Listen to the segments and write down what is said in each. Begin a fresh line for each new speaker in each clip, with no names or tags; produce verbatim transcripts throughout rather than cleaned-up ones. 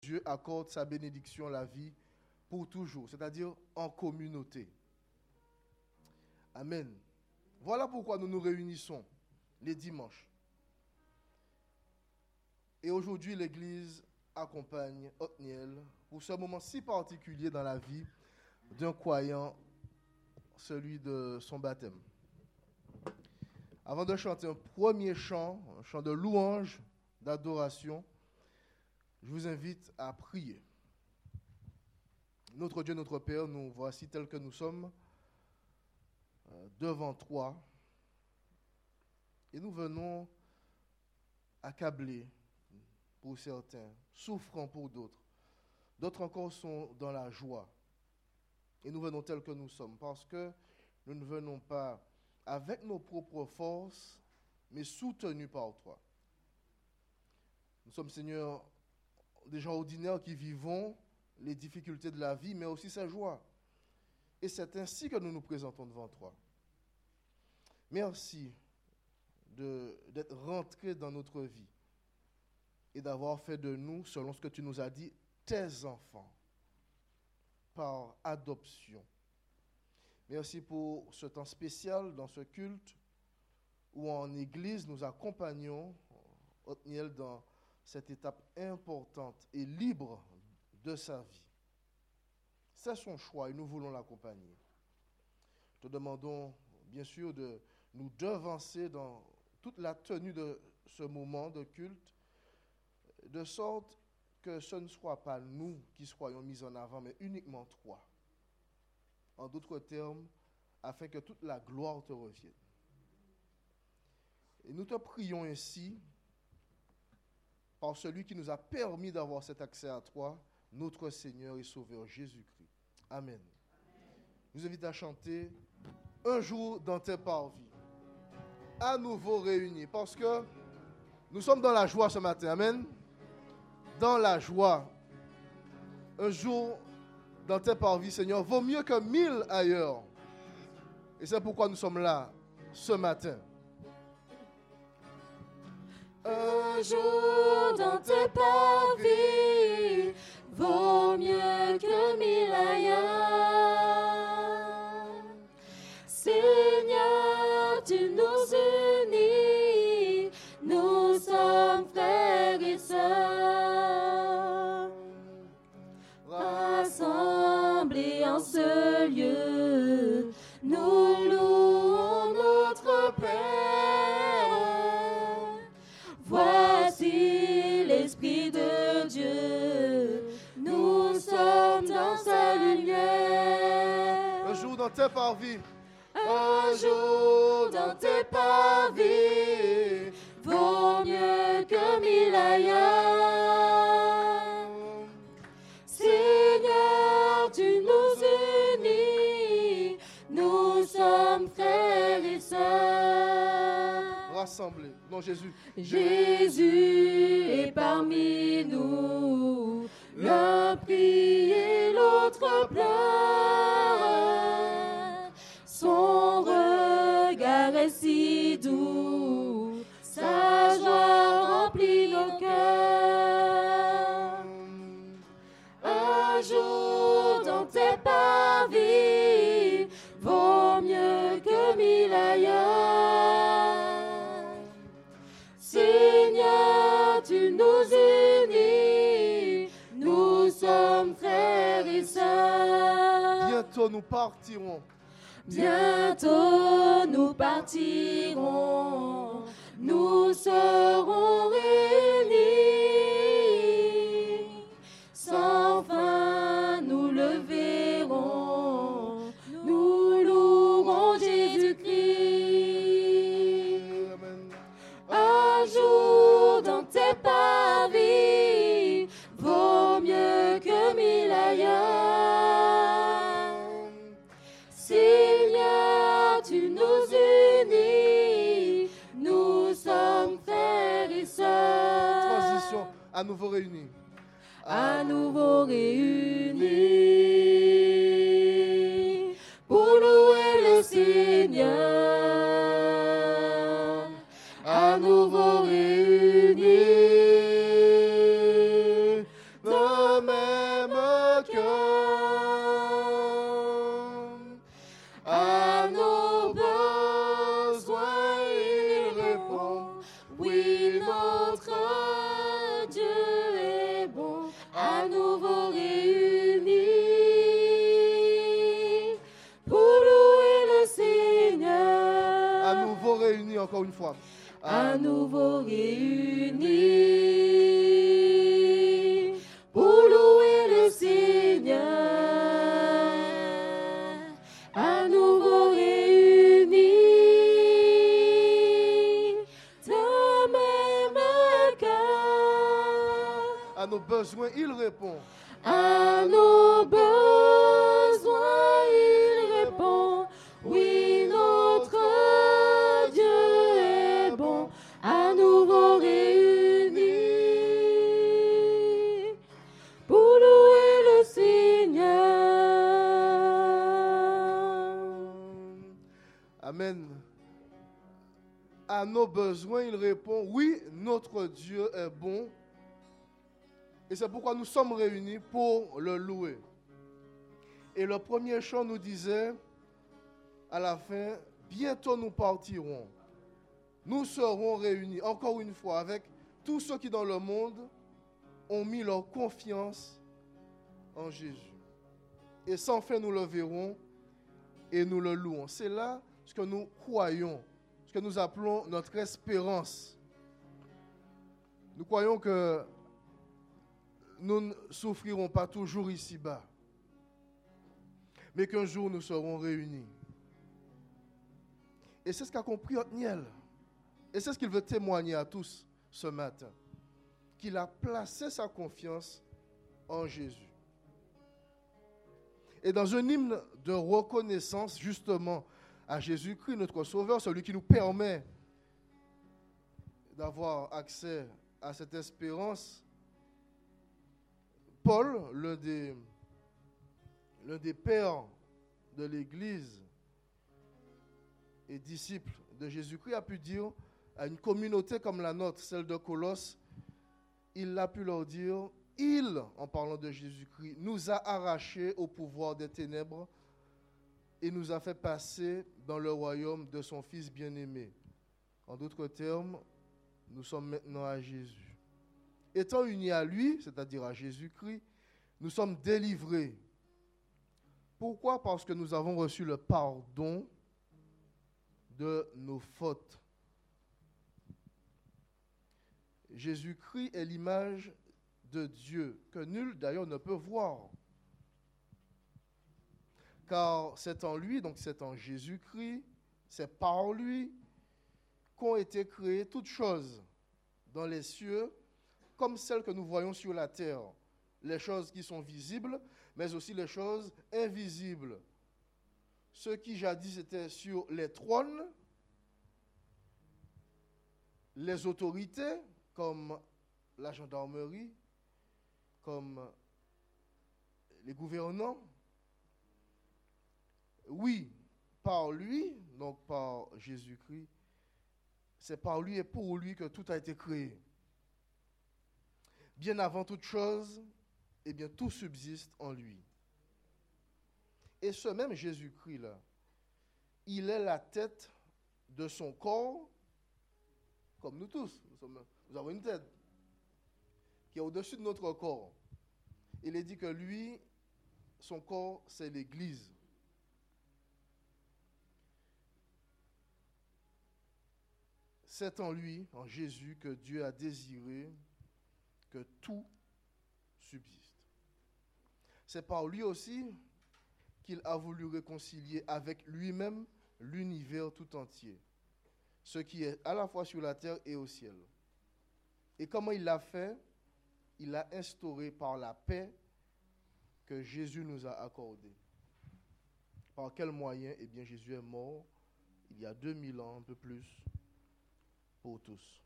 Dieu accorde sa bénédiction à la vie pour toujours, c'est-à-dire en communauté. Amen. Voilà pourquoi nous nous réunissons les dimanches. Et aujourd'hui, l'Église accompagne Othniel pour ce moment si particulier dans la vie d'un croyant, celui de son baptême. Avant de chanter un premier chant, un chant de louange, d'adoration, je vous invite à prier. Notre Dieu, notre Père, nous voici tels que nous sommes euh, devant toi et nous venons accablés pour certains, souffrants pour d'autres. D'autres encore sont dans la joie. Et nous venons tels que nous sommes parce que nous ne venons pas avec nos propres forces, mais soutenus par toi. Nous sommes, Seigneur, des gens ordinaires qui vivons les difficultés de la vie, mais aussi sa joie. Et c'est ainsi que nous nous présentons devant toi. Merci de, d'être rentré dans notre vie et d'avoir fait de nous, selon ce que tu nous as dit, tes enfants, par adoption. Merci pour ce temps spécial dans ce culte où en Église nous accompagnons Othniel dans cette étape importante et libre de sa vie. C'est son choix et nous voulons l'accompagner. Te demandons bien sûr de nous devancer dans toute la tenue de ce moment de culte, de sorte que ce ne soit pas nous qui soyons mis en avant, mais uniquement toi. En d'autres termes, afin que toute la gloire te revienne. Et nous te prions ainsi, par celui qui nous a permis d'avoir cet accès à toi, notre Seigneur et Sauveur Jésus-Christ. Amen. Amen. Je vous invite à chanter « Un jour dans tes parvis », à nouveau réunis, parce que nous sommes dans la joie ce matin. Amen. Dans la joie. Un jour dans tes parvis, Seigneur, vaut mieux que mille ailleurs. Et c'est pourquoi nous sommes là ce matin.
Un jour dans tes parvis vaut mieux que mille ailleurs. Seigneur, tu nous unis, nous sommes frères et sœurs, rassemblés en ce lieu, nous louons notre Père. Voici l'Esprit de Dieu, nous sommes dans sa lumière.
Un jour dans tes parvis,
un jour dans tes parvis vaut mieux que mille ailleurs. Seigneur, tu nous unis, nous sommes frères et sœurs.
Rassemblés. Non, Jésus.
Jésus est parmi nous, l'un prie et l'autre pleure. Son regard est si doux, sa joie remplit nos cœurs. Un jour dans tes parvis vaut mieux que mille ailleurs. Seigneur, tu nous unis, nous sommes frères et sœurs.
Bientôt nous partirons.
Bientôt nous partirons, nous serons réunis. Sans fin nous le verrons, nous louerons Jésus-Christ. Un jour dans tes parvis vaut mieux que mille ailleurs. Seigneur, tu nous unis, nous sommes frères et sœurs.
Transition, à nouveau réunis.
À nouveau réunis pour louer le Seigneur. À nouveau réunis dans
de même cœur. À nos besoins, il répond.
Oui, notre Dieu est bon, à nouveau réunis pour louer le Seigneur.
À nouveau réunis, encore une fois.
À nouveau réunis pour louer le Seigneur. À nouveau réunis dans même cœur.
À nos besoins, il répond.
À nos besoins, il répond. Oui, notre Dieu est bon, à nouveau réunis pour louer le Seigneur.
Amen. À nos besoins, il répond, oui, notre Dieu est bon. Et c'est pourquoi nous sommes réunis pour le louer. Et le premier chant nous disait, à la fin, bientôt nous partirons. Nous serons réunis, encore une fois, avec tous ceux qui dans le monde ont mis leur confiance en Jésus. Et sans fin, nous le verrons et nous le louons. C'est là ce que nous croyons, ce que nous appelons notre espérance. Nous croyons que nous ne souffrirons pas toujours ici-bas, mais qu'un jour nous serons réunis. Et c'est ce qu'a compris Othniel. Et c'est ce qu'il veut témoigner à tous ce matin. Qu'il a placé sa confiance en Jésus. Et dans un hymne de reconnaissance justement à Jésus-Christ, notre Sauveur, celui qui nous permet d'avoir accès à cette espérance, Paul, l'un des, l'un des pères de l'Église et disciple de Jésus-Christ, a pu dire à une communauté comme la nôtre, celle de Colosse, il a pu leur dire, il, en parlant de Jésus-Christ, nous a arrachés au pouvoir des ténèbres et nous a fait passer dans le royaume de son Fils bien-aimé. En d'autres termes, nous sommes maintenant à Jésus. Étant unis à lui, c'est-à-dire à Jésus-Christ, nous sommes délivrés. Pourquoi? Parce que nous avons reçu le pardon de nos fautes. Jésus-Christ est l'image de Dieu, que nul d'ailleurs ne peut voir. Car c'est en lui, donc c'est en Jésus-Christ, c'est par lui qu'ont été créées toutes choses dans les cieux, comme celles que nous voyons sur la terre. Les choses qui sont visibles, mais aussi les choses invisibles. Ceux qui jadis étaient sur les trônes, les autorités, comme la gendarmerie, comme les gouvernants. Oui, par lui, donc par Jésus-Christ, c'est par lui et pour lui que tout a été créé. Bien avant toute chose, eh bien tout subsiste en lui. Et ce même Jésus-Christ-là, il est la tête de son corps, comme nous tous. Nous, sommes, nous avons une tête qui est au-dessus de notre corps. Il est dit que lui, son corps, c'est l'Église. C'est en lui, en Jésus, que Dieu a désiré que tout subsiste. C'est par lui aussi qu'il a voulu réconcilier avec lui-même l'univers tout entier, ce qui est à la fois sur la terre et au ciel. Et comment il l'a fait? Il l'a instauré par la paix que Jésus nous a accordée. Par quel moyen? Eh bien, Jésus est mort il y a deux mille ans, un peu plus, pour tous.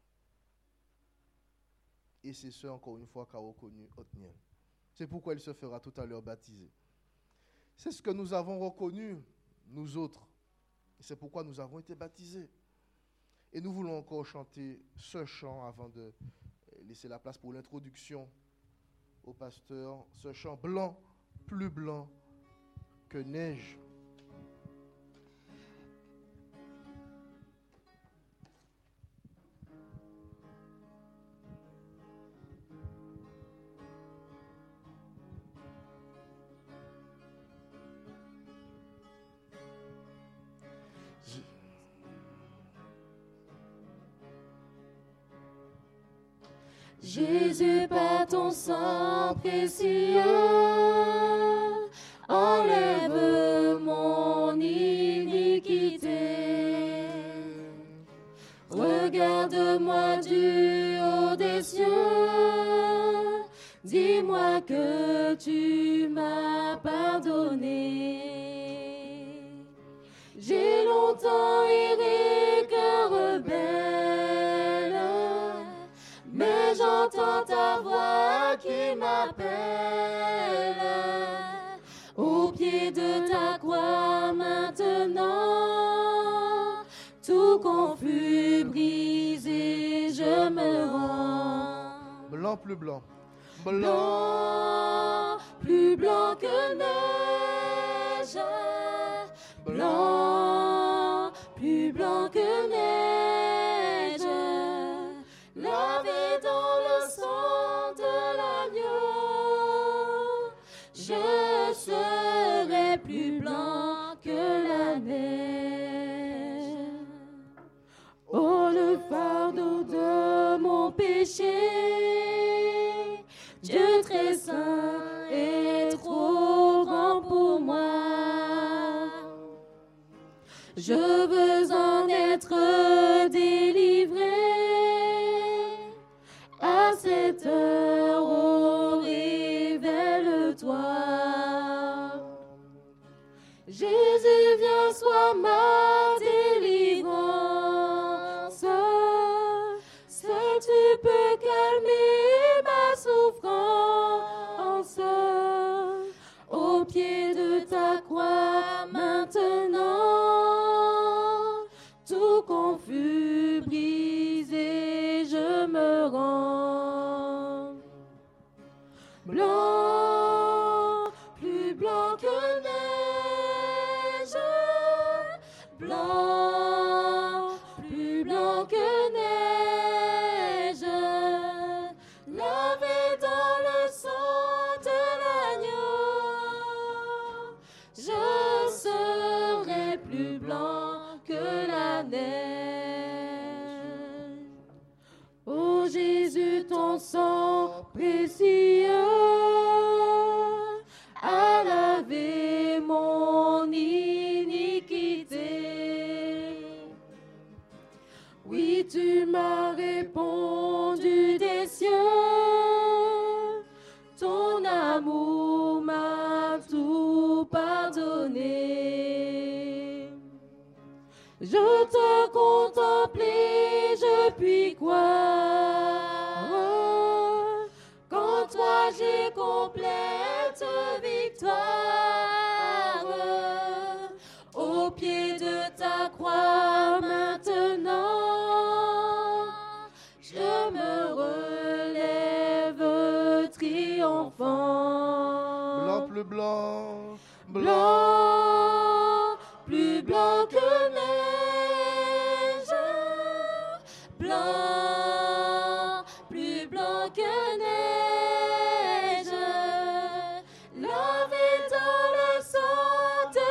Et c'est ce, encore une fois, qu'a reconnu Othniel. C'est pourquoi il se fera tout à l'heure baptiser. C'est ce que nous avons reconnu, nous autres. Et c'est pourquoi nous avons été baptisés. Et nous voulons encore chanter ce chant avant de laisser la place pour l'introduction au pasteur ce chant blanc, plus blanc que neige.
Jésus, par ton sang précieux, enlève mon iniquité. Regarde-moi du haut des cieux, dis-moi que tu m'as pardonné. J'ai longtemps erré cœur rebelle, mais j'entends ta voix qui m'appelle. Au pied de ta croix maintenant, tout confus, brisé, je me rends.
Blanc, plus blanc.
Blanc, blanc plus blanc que neige. Blanc, plus blanc que neige. Lavé dans le sang de l'agneau, je serai plus blanc que la neige. Oh, le fardeau de mon péché, Dieu très saint est trop grand pour moi. Je veux en être délivré. À cette heure, oh, révèle-toi. Jésus, viens, sois ma délivrance. Si tu peux calmer ma souffrance, au pied de ta croix maintenant, tout confus, brisé, je me rends. Blanc, plus blanc que neige. Blanc, plus blanc que neige. Lavé dans le sang de l'agneau, je serai plus blanc que la neige. Ô Jésus, ton sang précieux a lavé mon iniquité. Oui, tu m'as répondu des cieux, ton amour m'a tout pardonné. Je te contemplais, je puis croire qu'en toi j'ai complète victoire. Au pied de ta croix maintenant, je me relève triomphant.
Blanc, plus blanc.
Blanc, plus blanc que neige. Blanc, plus blanc que neige. Lavé dans le sang de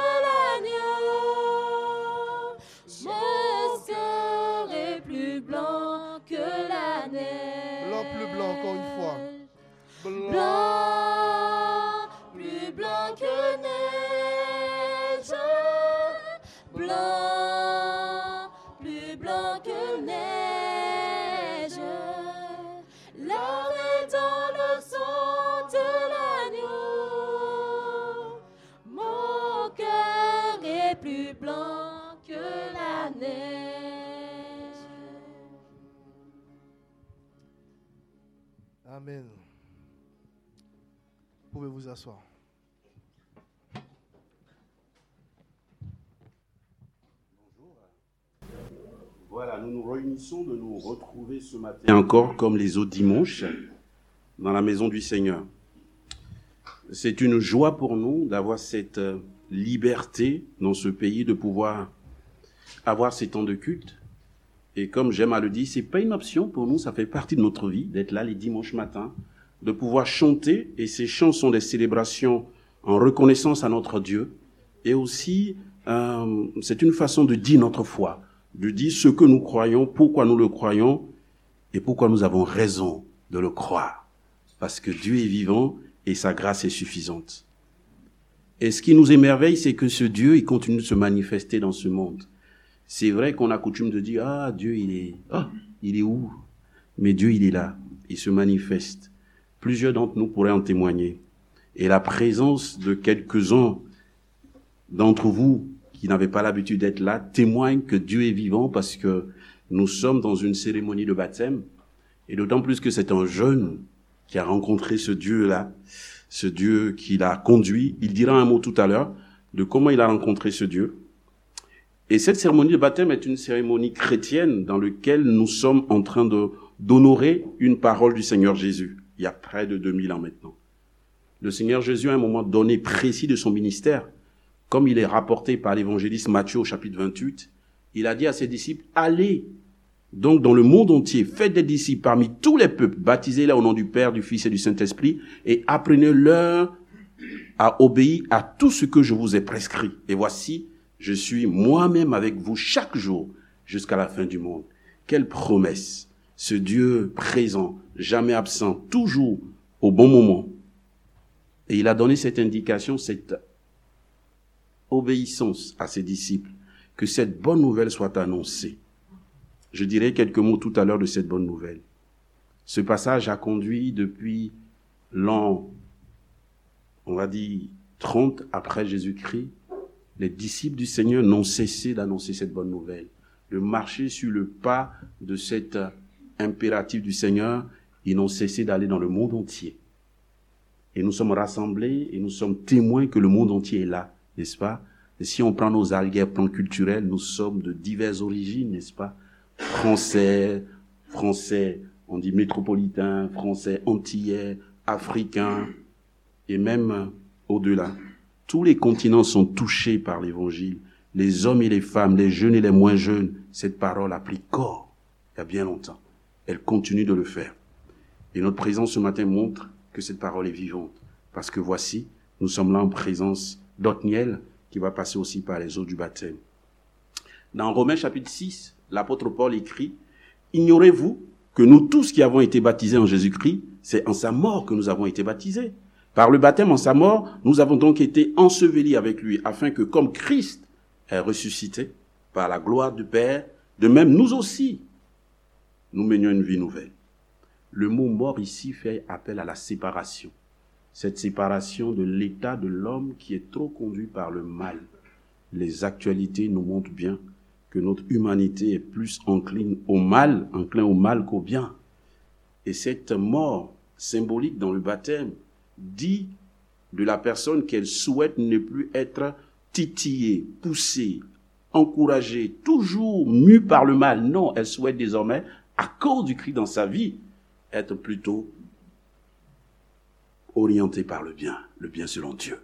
l'agneau, je serai plus blanc que la neige.
Blanc, plus blanc, encore une fois. Blanc.
Blanc, plus blanc que neige. Blanc, plus blanc que neige. Lavé dans le sang de l'agneau, mon cœur est plus blanc que la neige.
Amen. Vous pouvez vous asseoir.
Voilà, nous nous réunissons de nous retrouver ce matin. Et encore comme les autres dimanches, dans la maison du Seigneur. c'est une joie pour nous d'avoir cette liberté dans ce pays, de pouvoir avoir ces temps de culte. Et comme j'aime à le dire, c'est pas une option pour nous, ça fait partie de notre vie, d'être là les dimanches matins, de pouvoir chanter, et ces chants sont des célébrations en reconnaissance à notre Dieu, et aussi, euh, c'est une façon de dire notre foi, de dire ce que nous croyons, pourquoi nous le croyons, et pourquoi nous avons raison de le croire. Parce que Dieu est vivant, et sa grâce est suffisante. Et ce qui nous émerveille, c'est que ce Dieu, il continue de se manifester dans ce monde. C'est vrai qu'on a coutume de dire, ah, Dieu, il est, ah, il est où? Mais Dieu, il est là. Il se manifeste. Plusieurs d'entre nous pourraient en témoigner. Et la présence de quelques-uns d'entre vous qui n'avaient pas l'habitude d'être là témoigne que Dieu est vivant, parce que nous sommes dans une cérémonie de baptême. Et d'autant plus que c'est un jeune qui a rencontré ce Dieu-là, ce Dieu qui l'a conduit. Il dira un mot tout à l'heure de comment il a rencontré ce Dieu. Et cette cérémonie de baptême est une cérémonie chrétienne dans laquelle nous sommes en train de, d'honorer une parole du Seigneur Jésus, il y a près de deux mille ans maintenant. Le Seigneur Jésus, à un moment donné précis de son ministère, comme il est rapporté par l'évangéliste Matthieu au chapitre vingt-huit, il a dit à ses disciples, allez donc dans le monde entier, faites des disciples parmi tous les peuples, baptisez-les au nom du Père, du Fils et du Saint-Esprit, et apprenez-leur à obéir à tout ce que je vous ai prescrit. Et voici, je suis moi-même avec vous chaque jour jusqu'à la fin du monde. Quelle promesse! Ce Dieu présent, jamais absent, toujours au bon moment. Et il a donné cette indication, cette obéissance à ses disciples, que cette bonne nouvelle soit annoncée. Je dirai quelques mots tout à l'heure de cette bonne nouvelle. Ce passage a conduit depuis l'an, on va dire, trente après Jésus-Christ. Les disciples du Seigneur n'ont cessé d'annoncer cette bonne nouvelle, de marcher sur le pas de cet impératif du Seigneur. Ils n'ont cessé d'aller dans le monde entier. Et nous sommes rassemblés et nous sommes témoins que le monde entier est là, n'est-ce pas? Et si on prend nos arrière-plans culturels, nous sommes de diverses origines, n'est-ce pas? Français, français, on dit métropolitain, français, antillais, africains, et même au-delà. Tous les continents sont touchés par l'évangile. Les hommes et les femmes, les jeunes et les moins jeunes, cette parole a pris corps il y a bien longtemps. Elle continue de le faire. Et notre présence ce matin montre que cette parole est vivante. Parce que voici, nous sommes là en présence d'Othniel, qui va passer aussi par les eaux du baptême. Dans Romains chapitre six, l'apôtre Paul écrit, « Ignorez-vous que nous tous qui avons été baptisés en Jésus-Christ, c'est en sa mort que nous avons été baptisés. Par le baptême en sa mort, nous avons donc été ensevelis avec lui, afin que comme Christ est ressuscité par la gloire du Père, de même nous aussi, nous menions une vie nouvelle. » Le mot mort ici fait appel à la séparation. Cette séparation de l'état de l'homme qui est trop conduit par le mal. Les actualités nous montrent bien que notre humanité est plus encline au mal, enclin au mal qu'au bien. Et cette mort symbolique dans le baptême dit de la personne qu'elle souhaite ne plus être titillée, poussée, encouragée, toujours mue par le mal. Non, elle souhaite désormais, à cause du Christ dans sa vie, être plutôt orientée par le bien, le bien selon Dieu.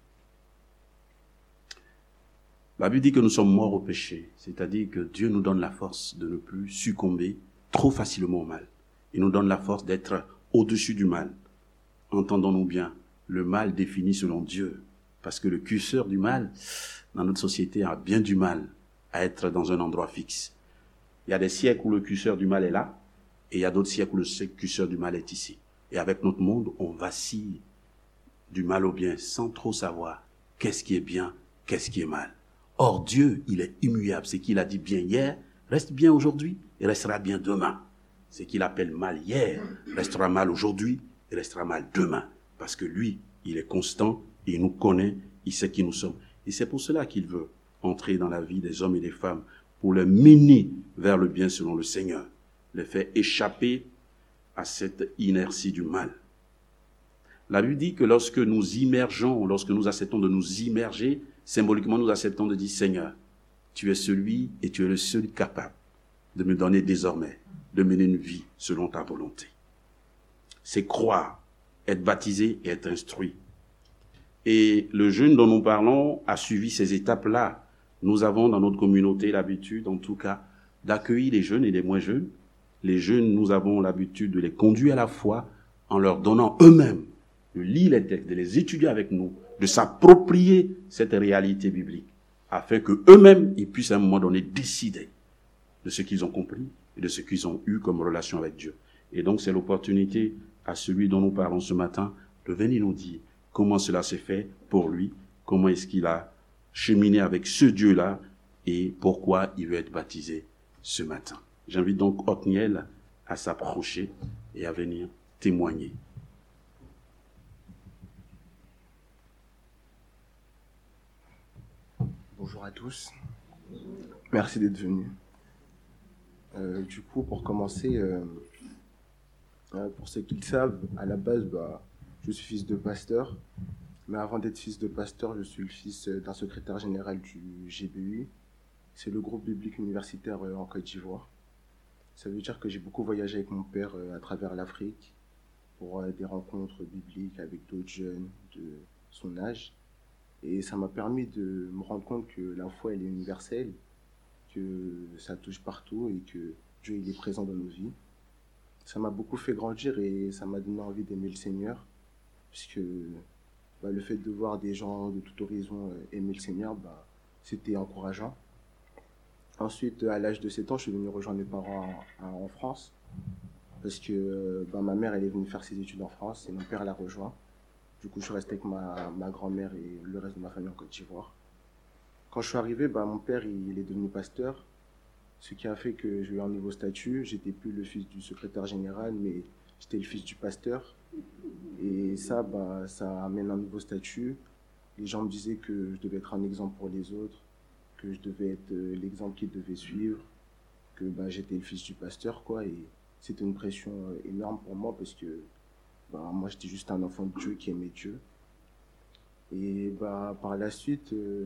La Bible dit que nous sommes morts au péché, c'est-à-dire que Dieu nous donne la force de ne plus succomber trop facilement au mal. Il nous donne la force d'être au-dessus du mal. Entendons-nous bien, le mal défini selon Dieu, parce que le curseur du mal, dans notre société, a bien du mal à être dans un endroit fixe. Il y a des siècles où le curseur du mal est là, et il y a d'autres siècles où le curseur du mal est ici. Et avec notre monde, on vacille du mal au bien, sans trop savoir qu'est-ce qui est bien, qu'est-ce qui est mal. Or, Dieu, il est immuable. Ce qu'il a dit bien hier, reste bien aujourd'hui et restera bien demain. Ce qu'il appelle mal hier, restera mal aujourd'hui et restera mal demain. Parce que lui, il est constant, il nous connaît, il sait qui nous sommes. Et c'est pour cela qu'il veut entrer dans la vie des hommes et des femmes, pour les mener vers le bien selon le Seigneur, les faire échapper à cette inertie du mal. La Bible dit que lorsque nous immergeons, lorsque nous acceptons de nous immerger, symboliquement, nous acceptons de dire, Seigneur, tu es celui et tu es le seul capable de me donner désormais, de mener une vie selon ta volonté. C'est croire, être baptisé et être instruit. Et le jeûne dont nous parlons a suivi ces étapes-là. Nous avons dans notre communauté l'habitude, en tout cas, d'accueillir les jeunes et les moins jeunes. Les jeunes, nous avons l'habitude de les conduire à la foi en leur donnant eux-mêmes de lire les textes, de les étudier avec nous, de s'approprier cette réalité biblique, afin que eux-mêmes, ils puissent à un moment donné décider de ce qu'ils ont compris et de ce qu'ils ont eu comme relation avec Dieu. Et donc, c'est l'opportunité à celui dont nous parlons ce matin de venir nous dire comment cela s'est fait pour lui, comment est-ce qu'il a cheminé avec ce Dieu-là et pourquoi il veut être baptisé ce matin. J'invite donc Othniel à s'approcher et à venir témoigner.
Bonjour à tous. Merci d'être venus. Euh, du coup, pour commencer, euh, euh, pour ceux qui le savent, à la base, bah, je suis fils de pasteur. Mais avant d'être fils de pasteur, je suis le fils d'un secrétaire général du G B U. C'est le groupe biblique universitaire en Côte d'Ivoire. Ça veut dire que j'ai beaucoup voyagé avec mon père à travers l'Afrique pour des rencontres bibliques avec d'autres jeunes de son âge. Et ça m'a permis de me rendre compte que la foi, elle est universelle, que ça touche partout et que Dieu, il est présent dans nos vies. Ça m'a beaucoup fait grandir et ça m'a donné envie d'aimer le Seigneur, puisque bah, le fait de voir des gens de tout horizon aimer le Seigneur, bah, c'était encourageant. Ensuite, à l'âge de sept ans, je suis venu rejoindre mes parents en, en France, parce que bah, ma mère, elle est venue faire ses études en France et mon père l'a rejoint. Du coup, je suis resté avec ma, ma grand-mère et le reste de ma famille en Côte d'Ivoire. Quand je suis arrivé, bah, mon père, il, il est devenu pasteur, ce qui a fait que j'ai eu un nouveau statut. J'étais plus le fils du secrétaire général, mais j'étais le fils du pasteur. Et ça, bah, ça amène un nouveau statut. Les gens me disaient que je devais être un exemple pour les autres, que je devais être euh, l'exemple qu'ils devaient suivre, que bah, j'étais le fils du pasteur, quoi. Et c'était une pression euh, énorme pour moi parce que bah, moi, j'étais juste un enfant de Dieu qui aimait Dieu. Et bah, par la suite, euh,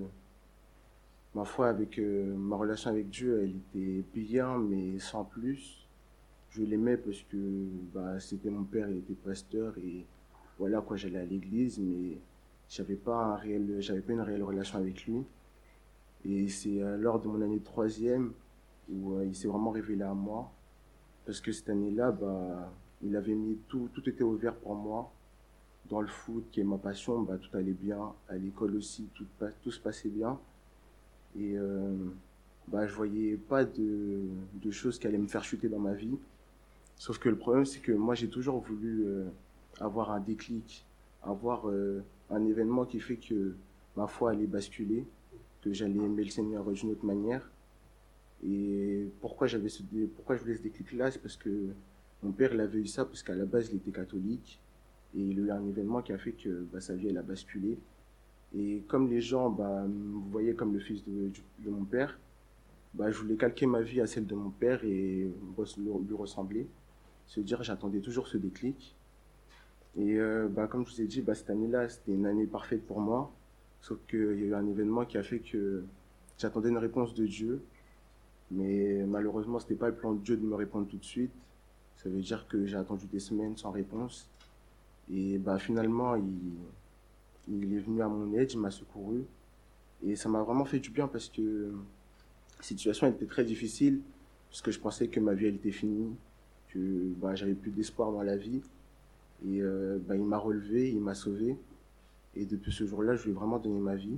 ma foi, avec euh, ma relation avec Dieu, elle était bien, mais sans plus. Je l'aimais parce que bah, c'était mon père, il était pasteur et voilà quoi, j'allais à l'église, mais j'avais pas un réel, j'avais pas une réelle relation avec lui. Et c'est euh, lors de mon année de troisième où euh, il s'est vraiment révélé à moi, parce que cette année-là, bah, il avait mis tout, tout était ouvert pour moi. Dans le foot, qui est ma passion, bah, tout allait bien. À l'école aussi, tout, tout se passait bien. Et euh, bah, je voyais pas de, de choses qui allaient me faire chuter dans ma vie. Sauf que le problème, c'est que moi, j'ai toujours voulu euh, avoir un déclic, avoir euh, un événement qui fait que ma foi allait basculer, que j'allais aimer le Seigneur d'une autre manière. Et pourquoi, j'avais ce, pourquoi je voulais ce déclic-là, c'est parce que mon père, il avait eu ça, parce qu'à la base, il était catholique. Et il a eu un événement qui a fait que bah, sa vie, elle a basculé. Et comme les gens bah, me voyaient comme le fils de, de mon père, bah, je voulais calquer ma vie à celle de mon père et lui ressembler. Se dire, j'attendais toujours ce déclic. Et euh, bah, comme je vous ai dit, bah, cette année-là, c'était une année parfaite pour moi. Sauf qu'il y a eu un événement qui a fait que j'attendais une réponse de Dieu. Mais malheureusement, ce n'était pas le plan de Dieu de me répondre tout de suite. Ça veut dire que j'ai attendu des semaines sans réponse. Et bah, finalement, il, il est venu à mon aide, il m'a secouru. Et ça m'a vraiment fait du bien parce que la situation était très difficile, parce que je pensais que ma vie elle était finie, que bah, j'avais plus d'espoir dans la vie. Et euh, bah, il m'a relevé, il m'a sauvé. Et depuis ce jour-là, je lui ai vraiment donné ma vie.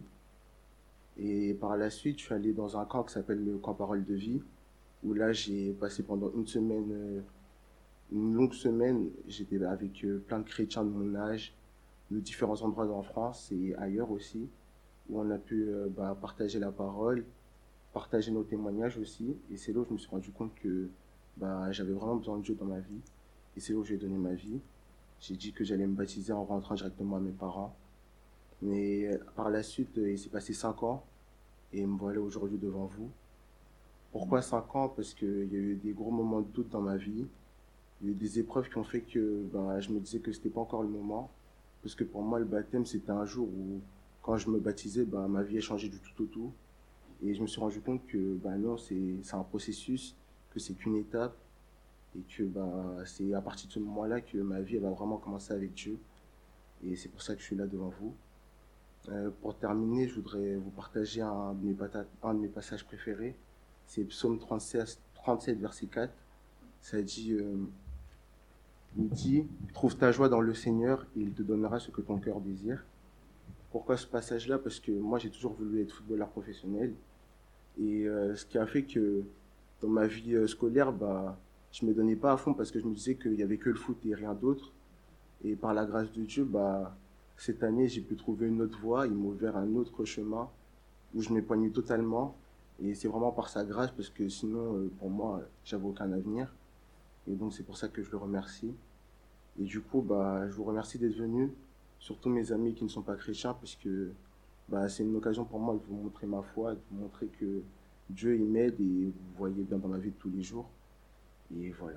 Et par la suite, je suis allé dans un camp qui s'appelle le camp Parole de Vie, où là, j'ai passé pendant une semaine... Euh, une longue semaine, j'étais avec plein de chrétiens de mon âge, de différents endroits en France et ailleurs aussi, où on a pu euh, bah, partager la parole, partager nos témoignages aussi. Et c'est là où je me suis rendu compte que bah, j'avais vraiment besoin de Dieu dans ma vie. Et c'est là où j'ai donné ma vie. J'ai dit que j'allais me baptiser en rentrant directement à mes parents. Mais par la suite, il s'est passé cinq ans et me voilà aujourd'hui devant vous. Pourquoi cinq ans? Parce qu'il y a eu des gros moments de doute dans ma vie. Il y a eu des épreuves qui ont fait que ben, je me disais que c'était pas encore le moment. Parce que pour moi, le baptême, c'était un jour où, quand je me baptisais, ben, ma vie a changé du tout au tout. Et je me suis rendu compte que ben, non, c'est un processus, que c'est qu'une étape. Et que ben, c'est à partir de ce moment-là que ma vie elle va vraiment commencer avec Dieu. Et c'est pour ça que je suis là devant vous. Euh, pour terminer, je voudrais vous partager un de mes, pata- un de mes passages préférés. C'est Psaume trente-sept, trente-sept, verset quatre. Ça dit, euh, il dit, trouve ta joie dans le Seigneur et il te donnera ce que ton cœur désire. Pourquoi ce passage-là? Parce que moi, j'ai toujours voulu être footballeur professionnel. Et euh, ce qui a fait que dans ma vie euh, scolaire, bah, je ne me donnais pas à fond parce que je me disais qu'il n'y avait que le foot et rien d'autre. Et par la grâce de Dieu, bah, cette année, j'ai pu trouver une autre voie. Il m'a ouvert un autre chemin où je m'épanouis totalement. Et c'est vraiment par sa grâce parce que sinon, euh, pour moi, j'avais aucun avenir. Et donc, c'est pour ça que je le remercie. Et du coup, bah, je vous remercie d'être venus, surtout mes amis qui ne sont pas chrétiens, parce que bah, c'est une occasion pour moi de vous montrer ma foi, de vous montrer que Dieu il m'aide et vous voyez bien dans ma vie de tous les jours. Et voilà.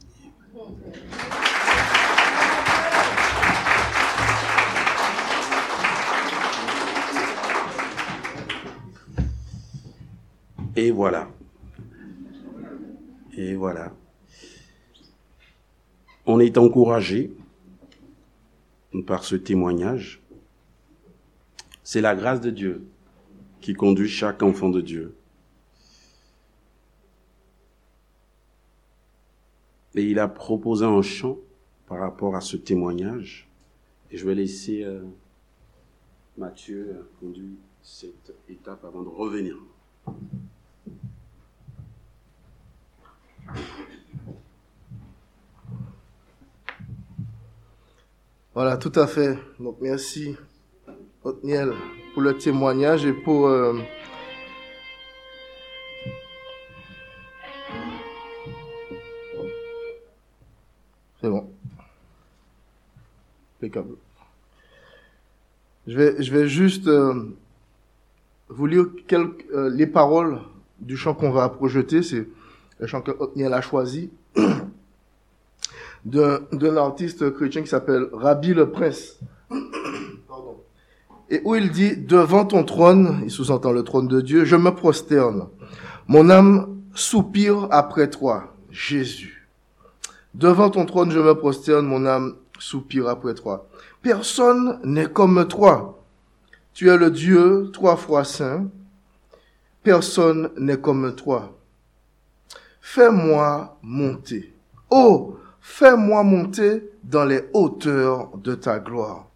Et voilà. Et voilà. On est encouragé par ce témoignage. C'est la grâce de Dieu qui conduit chaque enfant de Dieu. Et il a proposé un chant par rapport à ce témoignage. Et je vais laisser euh, Mathieu conduire cette étape avant de revenir.
Voilà, tout à fait. Donc, merci, Othniel, pour le témoignage et pour... Euh, C'est bon. Impeccable. Je vais, je vais juste euh, vous lire quelques, euh, les paroles du chant qu'on va projeter. C'est le chant que Othniel a choisi. D'un, d'un artiste chrétien qui s'appelle Rabbi le Prince. Pardon. Et où il dit, devant ton trône, il sous-entend le trône de Dieu, je me prosterne. Mon âme soupire après toi, Jésus. Devant ton trône, je me prosterne, mon âme soupire après toi. Personne n'est comme toi. Tu es le Dieu trois fois saint. Personne n'est comme toi. Fais-moi monter. Oh! Fais-moi monter dans les hauteurs de ta gloire.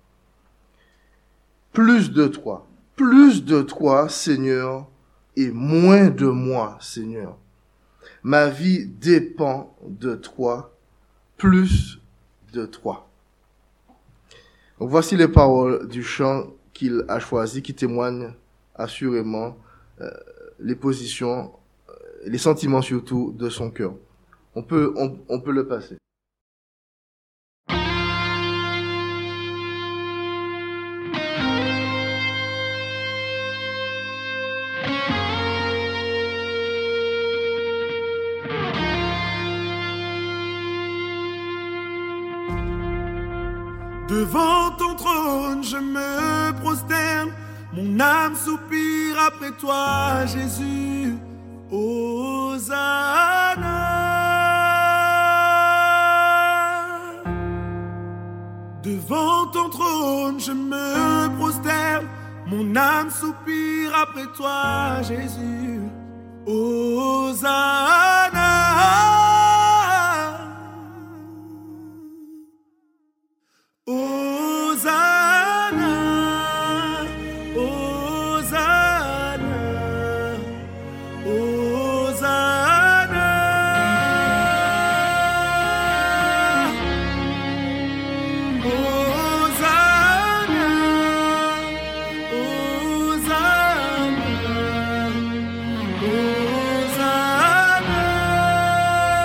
Plus de toi, plus de toi, Seigneur, et moins de moi, Seigneur. Ma vie dépend de toi, plus de toi. Donc voici les paroles du chant qu'il a choisi, qui témoignent assurément euh, les positions, euh, les sentiments surtout de son cœur. On peut, on, on peut le passer.
Devant ton trône, je me prosterne, mon âme soupire après toi, Jésus. Hosanna. Devant ton trône, je me prosterne, mon âme soupire après toi, Jésus. Hosanna. Hosanna, Hosanna, Hosanna, Hosanna, Hosanna,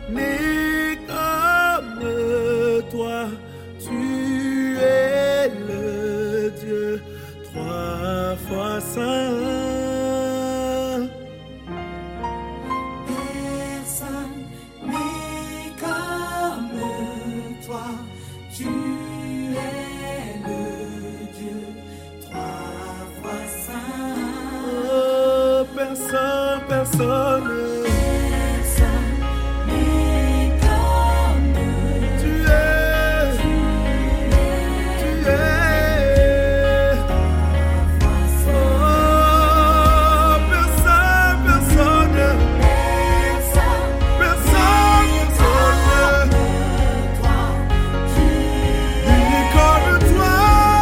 n'est comme toi. Tu es le Dieu trois fois saint.
Personne n'est comme toi. Tu es le Dieu trois fois saint.
Oh, personne, personne.
Personne n'est comme
Tu es, tu es. Oh, personne, personne.
personne
Personne, personne.
toi. Tu
Il est comme toi.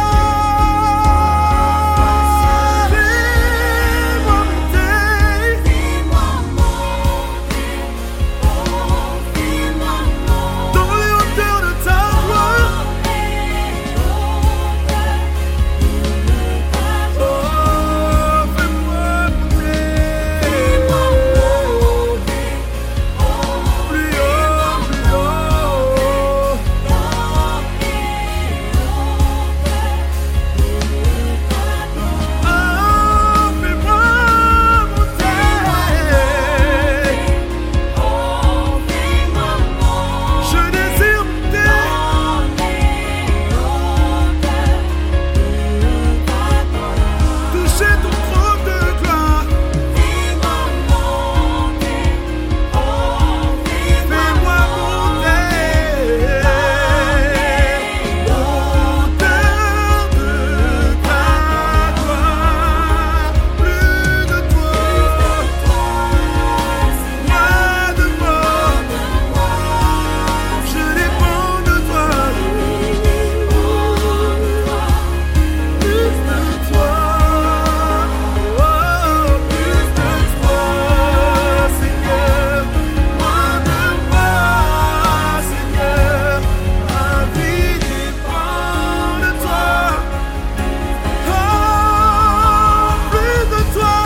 Fais-moi monter.
fais-moi monter, oh fais-moi monter
Dans les hauteurs de ta gloire. Oh, fais-moi monter. Plus haut, plus haut. Oh, fais-moi monter. Je désire monter. Toucher ton trône de gloire. Fais-moi monter. Hauteur de ta gloire. Plus de toi. Moins de moi. Je dépends de toi. Plus de toi. Oh, plus de toi, Seigneur. Moins de moi, Seigneur. Ma vie dépend de toi. Oh, plus de toi.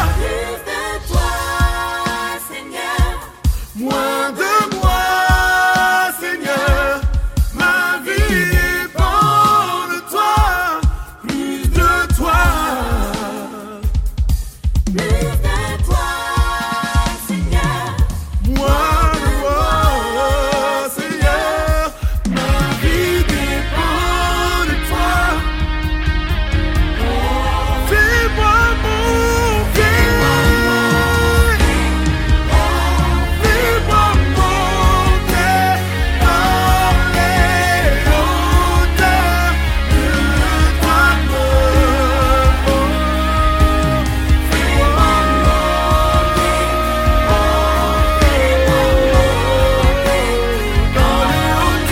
Moins de moi, Seigneur. Ma vie dépend de toi. Plus de toi. Moins de moi, Seigneur. Ma vie dépend de toi. Fais-moi monter. Fais-moi monter dans les hauteurs de ta gloire. Fais-moi monter dans les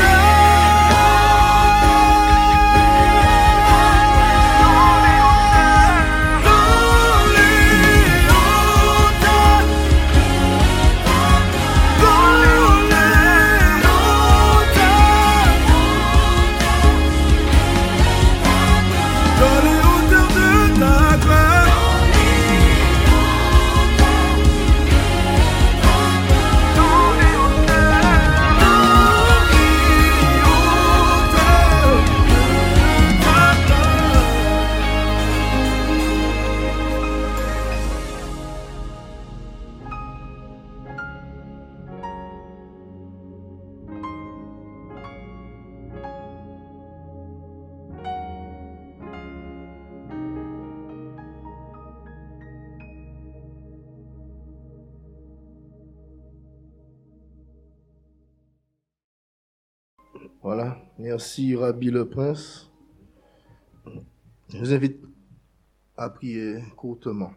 Voilà, merci Rabbi le Prince. Je vous invite à prier courtement.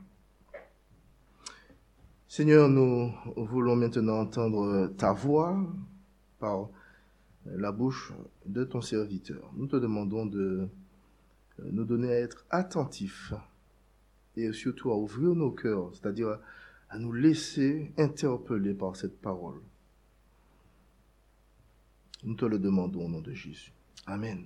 Seigneur, nous voulons maintenant entendre ta voix par la bouche de ton serviteur. Nous te demandons de nous donner à être attentifs et surtout à ouvrir nos cœurs, c'est-à-dire à nous laisser interpeller par cette parole. Nous te le demandons au nom de Jésus. Amen.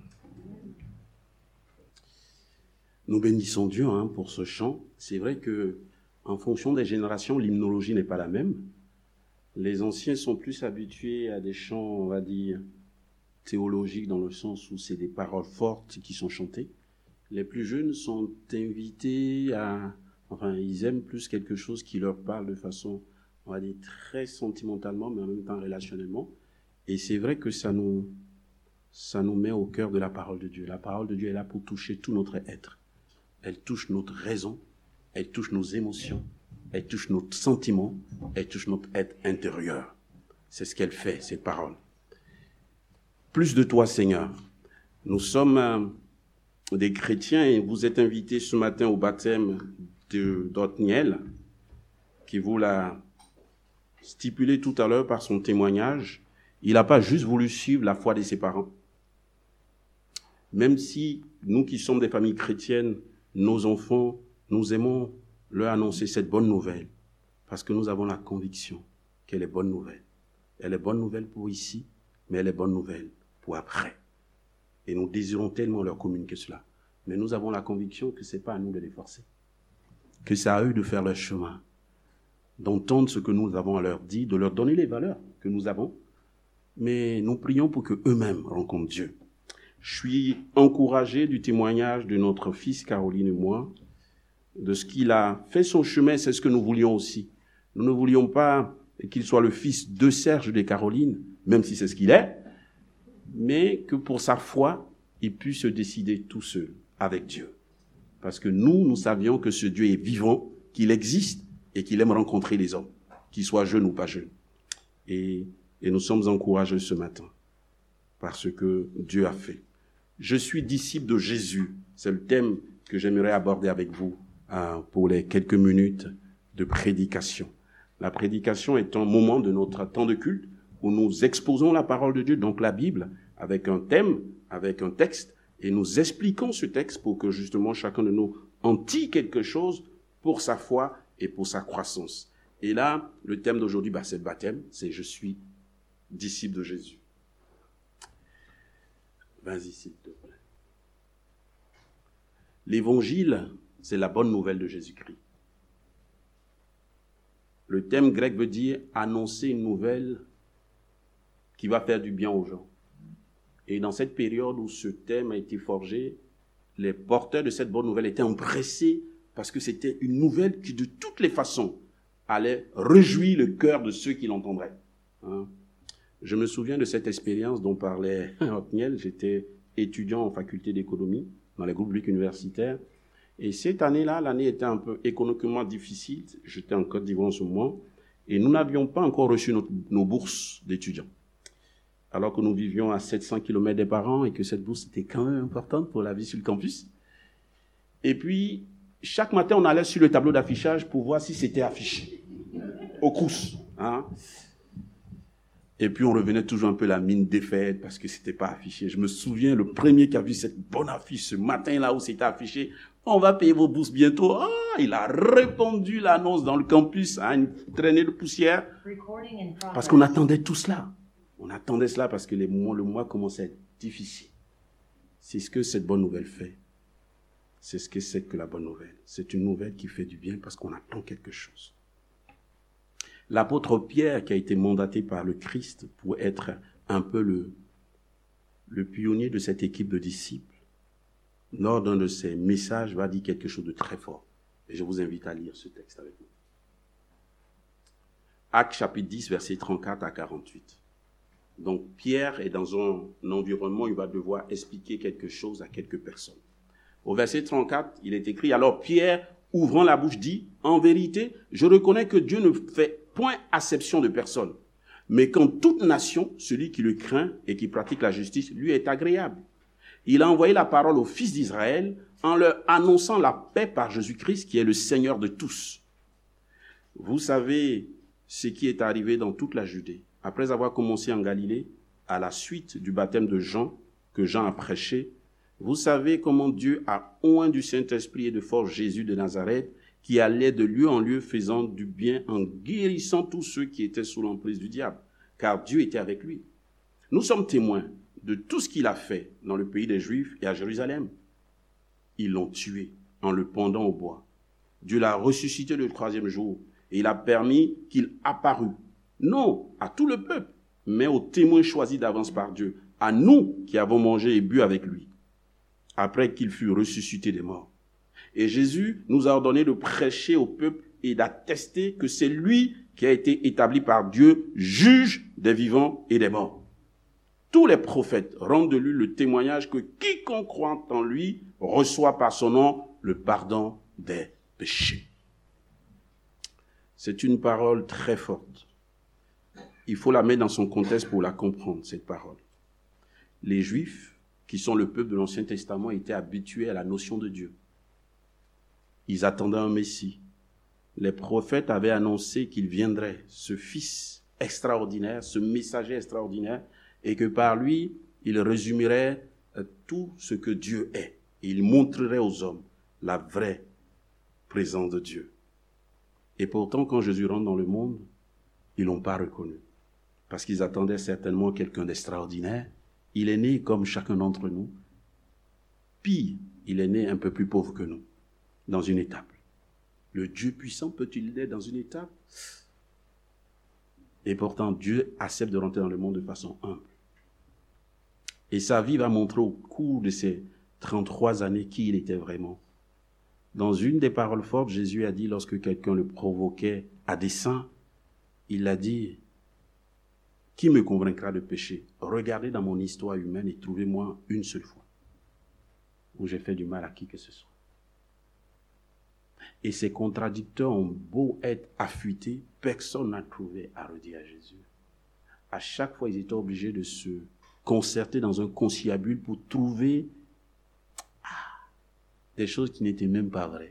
Nous bénissons Dieu hein, pour ce chant. C'est vrai que en fonction des générations, l'hymnologie n'est pas la même. Les anciens sont plus habitués à des chants, on va dire, théologiques, dans le sens où c'est des paroles fortes qui sont chantées. Les plus jeunes sont invités à... Enfin, ils aiment plus quelque chose qui leur parle de façon, on va dire, très sentimentalement, mais en même temps relationnellement. Et c'est vrai que ça nous, ça nous met au cœur de la parole de Dieu. La parole de Dieu est là pour toucher tout notre être. Elle touche notre raison, elle touche nos émotions, elle touche notre sentiment, elle touche notre être intérieur. C'est ce qu'elle fait, cette parole. Plus de toi, Seigneur. Nous sommes euh, des chrétiens et vous êtes invités ce matin au baptême de d'Othniel, qui vous l'a stipulé tout à l'heure par son témoignage. Il n'a pas juste voulu suivre la foi de ses parents. Même si nous qui sommes des familles chrétiennes, nos enfants, nous aimons leur annoncer cette bonne nouvelle, parce que nous avons la conviction qu'elle est bonne nouvelle. Elle est bonne nouvelle pour ici, mais elle est bonne nouvelle pour après. Et nous désirons tellement leur communiquer cela. Mais nous avons la conviction que ce n'est pas à nous de les forcer, que c'est à eux de faire leur chemin, d'entendre ce que nous avons à leur dire, de leur donner les valeurs que nous avons, mais nous prions pour qu'eux-mêmes rencontrent Dieu. Je suis encouragé du témoignage de notre fils Caroline et moi, de ce qu'il a fait son chemin, c'est ce que nous voulions aussi. Nous ne voulions pas qu'il soit le fils de Serge de Caroline, même si c'est ce qu'il est, mais que pour sa foi, il puisse se décider tout seul, avec Dieu. Parce que nous, nous savions que ce Dieu est vivant, qu'il existe et qu'il aime rencontrer les hommes, qu'ils soient jeunes ou pas jeunes. Et, et nous sommes encouragés ce matin par ce que Dieu a fait. Je suis disciple de Jésus. C'est le thème que j'aimerais aborder avec vous euh, pour les quelques minutes de prédication. La prédication est un moment de notre temps de culte où nous exposons la parole de Dieu, donc la Bible, avec un thème, avec un texte, et nous expliquons ce texte pour que justement chacun de nous en tire quelque chose pour sa foi et pour sa croissance. Et là, le thème d'aujourd'hui, bah, c'est le baptême, c'est « Je suis disciple de Jésus ». Vas-y, s'il te plaît. L'évangile, c'est la bonne nouvelle de Jésus-Christ. Le thème grec veut dire annoncer une nouvelle qui va faire du bien aux gens. Et dans cette période où ce thème a été forgé, les porteurs de cette bonne nouvelle étaient empressés parce que c'était une nouvelle qui, de toutes les façons, allait réjouir le cœur de ceux qui l'entendraient. Hein? Je me souviens de cette expérience dont parlait Othniel. J'étais étudiant en faculté d'économie dans les groupes publics universitaires. Et cette année-là, l'année était un peu économiquement difficile. J'étais en Côte d'Ivoire en ce moment. Et nous n'avions pas encore reçu notre, nos bourses d'étudiants. Alors que nous vivions à sept cents kilomètres des parents et que cette bourse était quand même importante pour la vie sur le campus. Et puis, chaque matin, on allait sur le tableau d'affichage pour voir si c'était affiché au Crous. Hein? Et puis, on revenait toujours un peu la mine défaite parce que c'était pas affiché. Je me souviens, le premier qui a vu cette bonne affiche ce matin-là où c'était affiché, on va payer vos bourses bientôt. Ah, il a répandu l'annonce dans le campus à une traînée de poussière parce qu'on attendait tout cela. On attendait cela parce que les mois, le mois commençait à être difficile. C'est ce que cette bonne nouvelle fait. C'est ce que c'est que la bonne nouvelle. C'est une nouvelle qui fait du bien parce qu'on attend quelque chose. L'apôtre Pierre, qui a été mandaté par le Christ pour être un peu le, le pionnier de cette équipe de disciples, lors d'un de ses messages, va dire quelque chose de très fort. Et je vous invite à lire ce texte avec nous. Actes chapitre dix, versets trente-quatre à quarante-huit. Donc Pierre est dans un, un environnement où il va devoir expliquer quelque chose à quelques personnes. Au verset trente-quatre, il est écrit, alors Pierre, ouvrant la bouche, dit, en vérité, je reconnais que Dieu ne fait point acception de personne, mais qu'en toute nation, celui qui le craint et qui pratique la justice, lui est agréable. Il a envoyé la parole aux fils d'Israël en leur annonçant la paix par Jésus-Christ, qui est le Seigneur de tous. Vous savez ce qui est arrivé dans toute la Judée. Après avoir commencé en Galilée, à la suite du baptême de Jean, que Jean a prêché, vous savez comment Dieu a oint du Saint-Esprit et de force Jésus de Nazareth, qui allait de lieu en lieu faisant du bien en guérissant tous ceux qui étaient sous l'emprise du diable, car Dieu était avec lui. Nous sommes témoins de tout ce qu'il a fait dans le pays des Juifs et à Jérusalem. Ils l'ont tué en le pendant au bois. Dieu l'a ressuscité le troisième jour et il a permis qu'il apparût Non à tout le peuple, mais aux témoins choisis d'avance par Dieu, à nous qui avons mangé et bu avec lui, après qu'il fut ressuscité des morts. Et Jésus nous a ordonné de prêcher au peuple et d'attester que c'est lui qui a été établi par Dieu, juge des vivants et des morts. Tous les prophètes rendent de lui le témoignage que quiconque croit en lui reçoit par son nom le pardon des péchés. C'est une parole très forte. Il faut la mettre dans son contexte pour la comprendre, cette parole. Les Juifs, qui sont le peuple de l'Ancien Testament, étaient habitués à la notion de Dieu. Ils attendaient un Messie. Les prophètes avaient annoncé qu'il viendrait, ce Fils extraordinaire, ce messager extraordinaire, et que par lui, il résumerait tout ce que Dieu est. Et il montrerait aux hommes la vraie présence de Dieu. Et pourtant, quand Jésus rentre dans le monde, ils ne l'ont pas reconnu. Parce qu'ils attendaient certainement quelqu'un d'extraordinaire. Il est né comme chacun d'entre nous. Pire, il est né un peu plus pauvre que nous, dans une étape. Le Dieu puissant peut-il naître dans une étape? Et pourtant, Dieu accepte de rentrer dans le monde de façon humble. Et sa vie va montrer au cours de ces trente-trois années qui il était vraiment. Dans une des paroles fortes, Jésus a dit, lorsque quelqu'un le provoquait à dessein, il a dit, « Qui me convaincra de péché? Regardez dans mon histoire humaine et trouvez-moi une seule fois où j'ai fait du mal à qui que ce soit. » Et ces contradicteurs ont beau être affûtés, personne n'a trouvé à redire à Jésus. À chaque fois, ils étaient obligés de se concerter dans un conciliabule pour trouver ah, des choses qui n'étaient même pas vraies.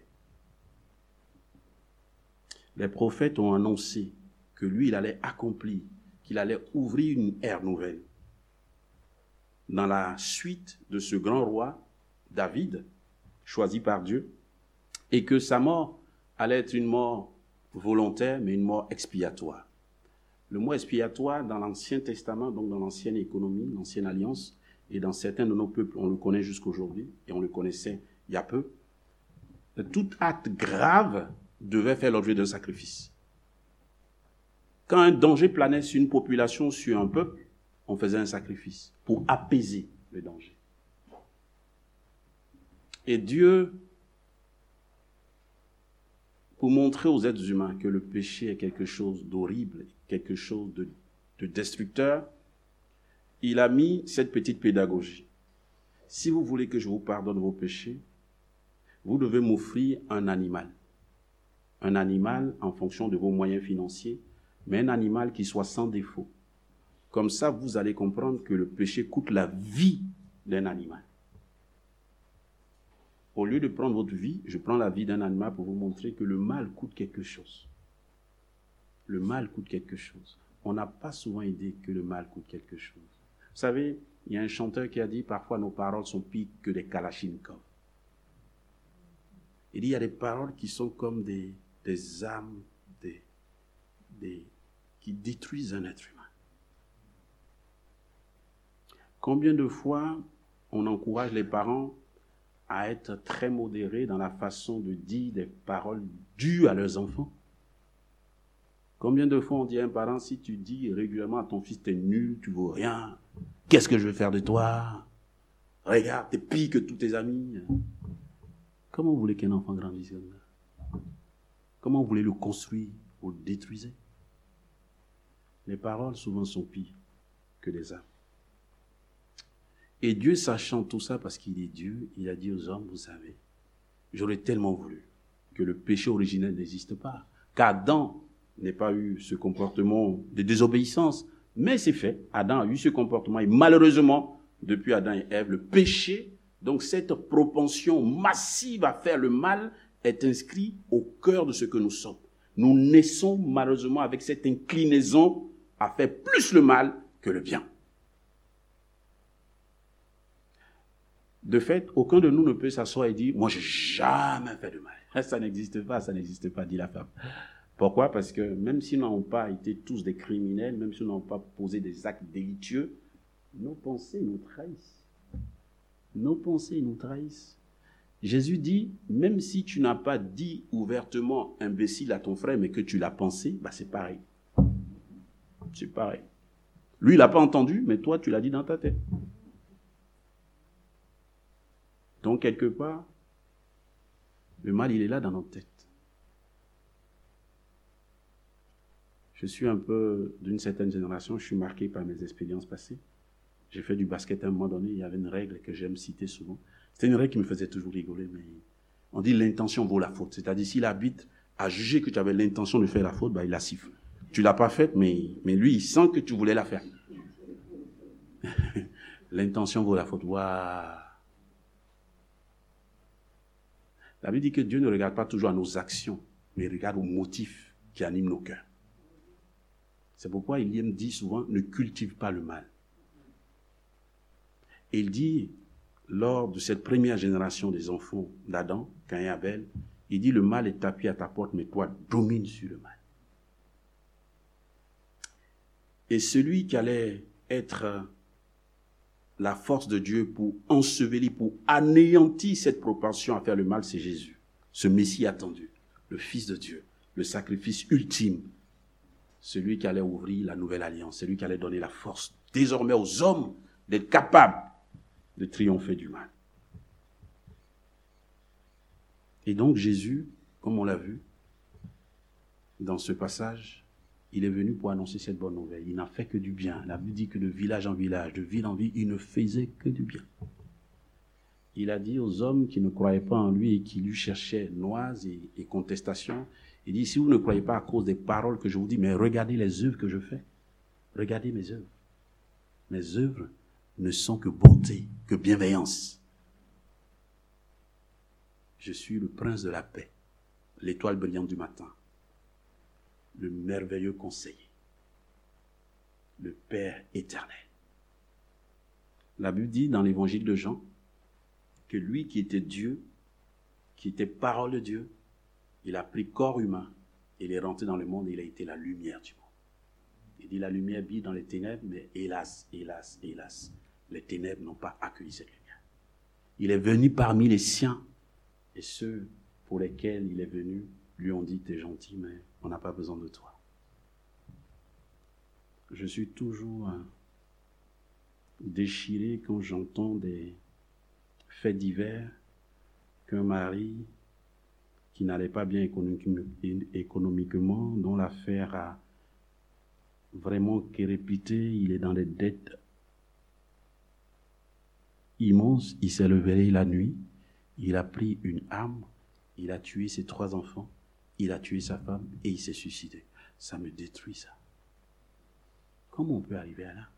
Les prophètes ont annoncé que lui, il allait accomplir, qu'il allait ouvrir une ère nouvelle. Dans la suite de ce grand roi, David, choisi par Dieu, et que sa mort allait être une mort volontaire, mais une mort expiatoire. Le mot expiatoire, dans l'Ancien Testament, donc dans l'ancienne économie, l'ancienne alliance, et dans certains de nos peuples, on le connaît jusqu'aujourd'hui, et on le connaissait il y a peu, tout acte grave devait faire l'objet d'un sacrifice. Quand un danger planait sur une population, sur un peuple, on faisait un sacrifice pour apaiser le danger. Et Dieu, pour montrer aux êtres humains que le péché est quelque chose d'horrible, quelque chose de, de destructeur, il a mis cette petite pédagogie. Si vous voulez que je vous pardonne vos péchés, vous devez m'offrir un animal. Un animal en fonction de vos moyens financiers, mais un animal qui soit sans défaut. Comme ça, vous allez comprendre que le péché coûte la vie d'un animal. Au lieu de prendre votre vie, je prends la vie d'un animal pour vous montrer que le mal coûte quelque chose. Le mal coûte quelque chose. On n'a pas souvent idée que le mal coûte quelque chose. Vous savez, il y a un chanteur qui a dit, parfois nos paroles sont pires que des kalachnikovs. Il dit, il y a des paroles qui sont comme des, des âmes, des, des, qui détruisent un être humain. Combien de fois on encourage les parents à être très modérés dans la façon de dire des paroles dues à leurs enfants? Combien de fois on dit à un parent, si tu dis régulièrement à ton fils, t'es nul, tu vaux rien, qu'est-ce que je vais faire de toi? Regarde, t'es pire que tous tes amis. Comment vous voulez qu'un enfant grandisse comme ça? Comment vous voulez le construire? Vous le détruisez? Les paroles souvent sont pires que les âmes. Et Dieu, sachant tout ça, parce qu'il est Dieu, il a dit aux hommes, vous savez, j'aurais tellement voulu que le péché originel n'existe pas, qu'Adam n'ait pas eu ce comportement de désobéissance, mais c'est fait. Adam a eu ce comportement, et malheureusement, depuis Adam et Ève, le péché, donc cette propension massive à faire le mal, est inscrit au cœur de ce que nous sommes. Nous naissons malheureusement avec cette inclinaison à faire plus le mal que le bien. De fait, aucun de nous ne peut s'asseoir et dire « Moi, je n'ai jamais fait de mal. » Ça n'existe pas, ça n'existe pas, dit la femme. Pourquoi? Parce que même si nous n'avons pas été tous des criminels, même si nous n'avons pas posé des actes délicieux, nos pensées nous trahissent. Nos pensées nous trahissent. Jésus dit, même si tu n'as pas dit ouvertement imbécile à ton frère, mais que tu l'as pensé, bah c'est pareil. c'est pareil. Lui, il n'a pas entendu, mais toi, tu l'as dit dans ta tête. Donc, quelque part, le mal, il est là dans notre tête. Je suis un peu d'une certaine génération, je suis marqué par mes expériences passées. J'ai fait du basket à un moment donné, il y avait une règle que j'aime citer souvent. C'était une règle qui me faisait toujours rigoler, mais on dit l'intention vaut la faute. C'est-à-dire, s'il habite à juger que tu avais l'intention de faire la faute, bah, il la siffle. Tu ne l'as pas faite, mais, mais lui, il sent que tu voulais la faire. L'intention vaut la faute. Waouh! La Bible dit que Dieu ne regarde pas toujours à nos actions, mais il regarde aux motifs qui animent nos cœurs. C'est pourquoi il me dit souvent, ne cultive pas le mal. Et il dit, lors de cette première génération des enfants d'Adam, Caïn et Abel, il dit, le mal est appuyé à ta porte, mais toi, domine sur le mal. Et celui qui allait être la force de Dieu pour ensevelir, pour anéantir cette propension à faire le mal, c'est Jésus. Ce Messie attendu, le Fils de Dieu, le sacrifice ultime, celui qui allait ouvrir la nouvelle alliance, celui qui allait donner la force désormais aux hommes d'être capables de triompher du mal. Et donc Jésus, comme on l'a vu dans ce passage, il est venu pour annoncer cette bonne nouvelle. Il n'a fait que du bien. La Bible dit que de village en village, de ville en ville, il ne faisait que du bien. Il a dit aux hommes qui ne croyaient pas en lui et qui lui cherchaient noises et, et contestations, il dit, si vous ne croyez pas à cause des paroles que je vous dis, mais regardez les œuvres que je fais. Regardez mes œuvres. Mes œuvres ne sont que bonté, que bienveillance. Je suis le prince de la paix, l'étoile brillante du matin, le merveilleux conseiller, le Père éternel. La Bible dit dans l'évangile de Jean que lui qui était Dieu, qui était parole de Dieu, il a pris corps humain, il est rentré dans le monde et il a été la lumière du monde. Il dit la lumière brille dans les ténèbres, mais hélas, hélas, hélas, les ténèbres n'ont pas accueilli cette lumière. Il est venu parmi les siens et ceux pour lesquels il est venu lui ont dit, t'es gentil, mais on n'a pas besoin de toi. Je suis toujours hein, déchiré quand j'entends des faits divers qu'un mari qui n'allait pas bien économiquement, dont l'affaire a vraiment crépité, il est dans des dettes immenses, il s'est levé la nuit, il a pris une arme, il a tué ses trois enfants, il a tué sa femme et il s'est suicidé. Ça me détruit, ça. Comment on peut arriver à là?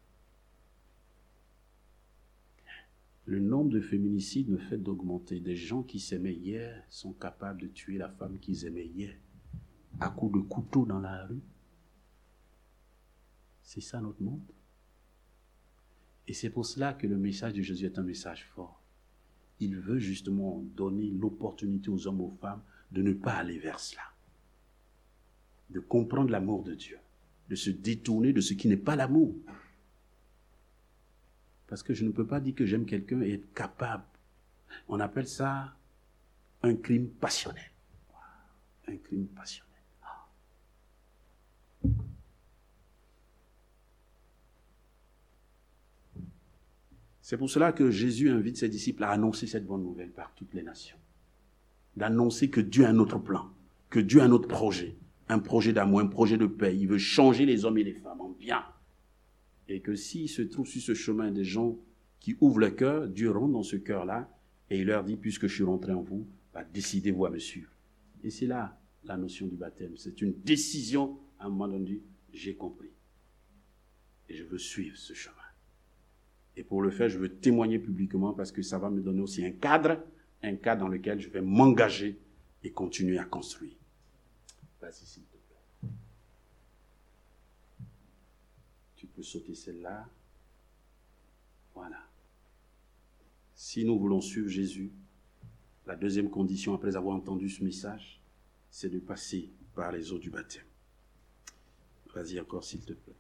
Le nombre de féminicides ne fait d'augmenter. Des gens qui s'aimaient hier sont capables de tuer la femme qu'ils aimaient hier à coups de couteau dans la rue. C'est ça notre monde. Et c'est pour cela que le message de Jésus est un message fort. Il veut justement donner l'opportunité aux hommes, aux femmes, de ne pas aller vers cela. De comprendre l'amour de Dieu. De se détourner de ce qui n'est pas l'amour. Parce que je ne peux pas dire que j'aime quelqu'un et être capable. On appelle ça un crime passionnel. Un crime passionnel. C'est pour cela que Jésus invite ses disciples à annoncer cette bonne nouvelle par toutes les nations. D'annoncer que Dieu a un autre plan, que Dieu a un autre projet, un projet d'amour, un projet de paix. Il veut changer les hommes et les femmes en bien. Et que s'il se trouve sur ce chemin des gens qui ouvrent le cœur, Dieu rentre dans ce cœur-là et il leur dit, puisque je suis rentré en vous, bah, décidez-vous à me suivre. Et c'est là la notion du baptême. C'est une décision, à un moment donné, j'ai compris. Et je veux suivre ce chemin. Et pour le faire, je veux témoigner publiquement parce que ça va me donner aussi un cadre, un cadre dans lequel je vais m'engager et continuer à construire. Vas-y, s'il te plaît. Tu peux sauter celle-là. Voilà. Si nous voulons suivre Jésus, la deuxième condition, après avoir entendu ce message, c'est de passer par les eaux du baptême. Vas-y encore, s'il te plaît.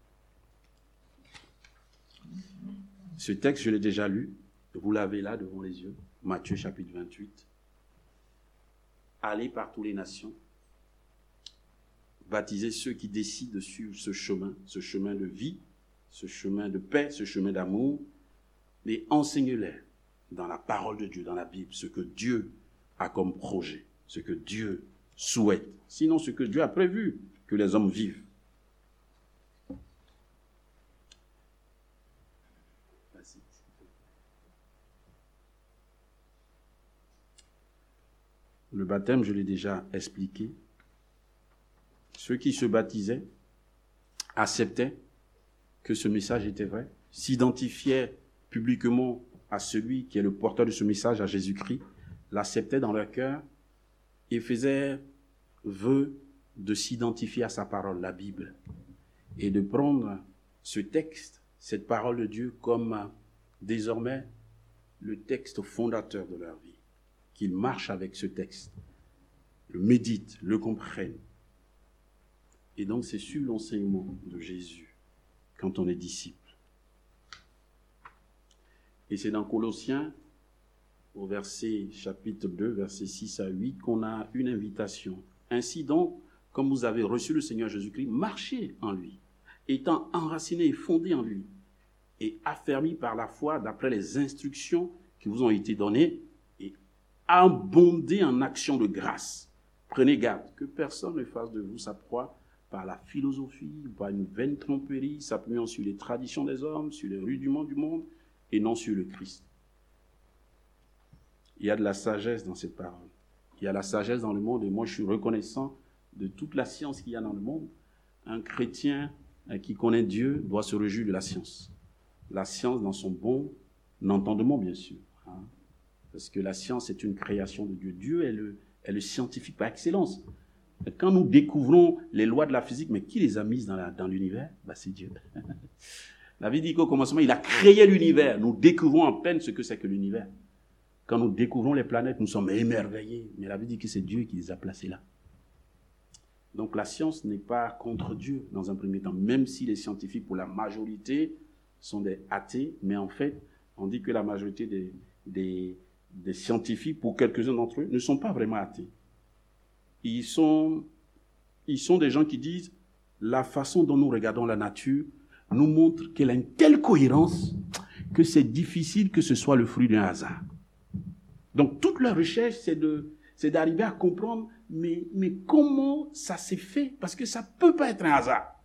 Ce texte, je l'ai déjà lu. Vous l'avez là devant les yeux. Matthieu chapitre vingt-huit. Allez par toutes les nations. baptiser ceux qui décident de suivre ce chemin, ce chemin de vie, ce chemin de paix, ce chemin d'amour, et enseigne-les dans la parole de Dieu, dans la Bible, ce que Dieu a comme projet, ce que Dieu souhaite, sinon ce que Dieu a prévu que les hommes vivent. Le baptême, je l'ai déjà expliqué. Ceux qui se baptisaient acceptaient que ce message était vrai, s'identifiaient publiquement à celui qui est le porteur de ce message, à Jésus-Christ, l'acceptaient dans leur cœur et faisaient vœu de s'identifier à sa parole, la Bible, et de prendre ce texte, cette parole de Dieu, comme désormais le texte fondateur de leur vie. Qu'ils marchent avec ce texte, le méditent, le comprennent. Et donc c'est sur l'enseignement de Jésus quand on est disciple. Et c'est dans Colossiens, au verset chapitre deux, versets six à huit, qu'on a une invitation. Ainsi donc, comme vous avez reçu le Seigneur Jésus-Christ, marchez en lui, étant enracinés et fondés en lui, et affermis par la foi d'après les instructions qui vous ont été données, abondez en actions de grâce. Prenez garde que personne ne fasse de vous sa proie par la philosophie ou par une vaine tromperie, s'appuyant sur les traditions des hommes, sur les rudiments du monde et non sur le Christ. Il y a de la sagesse dans cette parole. Il y a la sagesse dans le monde et moi je suis reconnaissant de toute la science qu'il y a dans le monde. Un chrétien qui connaît Dieu doit se réjouir de la science. La science dans son bon entendement, bien sûr. Hein. Parce que la science est une création de Dieu. Dieu est le, est le scientifique par excellence. Quand nous découvrons les lois de la physique, mais qui les a mises dans, la, dans l'univers? Ben, c'est Dieu. La vie dit qu'au commencement, il a créé l'univers. Nous découvrons en peine ce que c'est que l'univers. Quand nous découvrons les planètes, nous sommes émerveillés. Mais la vie dit que c'est Dieu qui les a placées là. Donc la science n'est pas contre Dieu dans un premier temps, même si les scientifiques, pour la majorité, sont des athées. Mais en fait, on dit que la majorité des... des des scientifiques, pour quelques-uns d'entre eux, ne sont pas vraiment athées. Ils sont, ils sont des gens qui disent la façon dont nous regardons la nature nous montre qu'elle a une telle cohérence que c'est difficile que ce soit le fruit d'un hasard. Donc toute leur recherche, c'est, de, c'est d'arriver à comprendre mais, mais comment ça s'est fait, parce que ça ne peut pas être un hasard.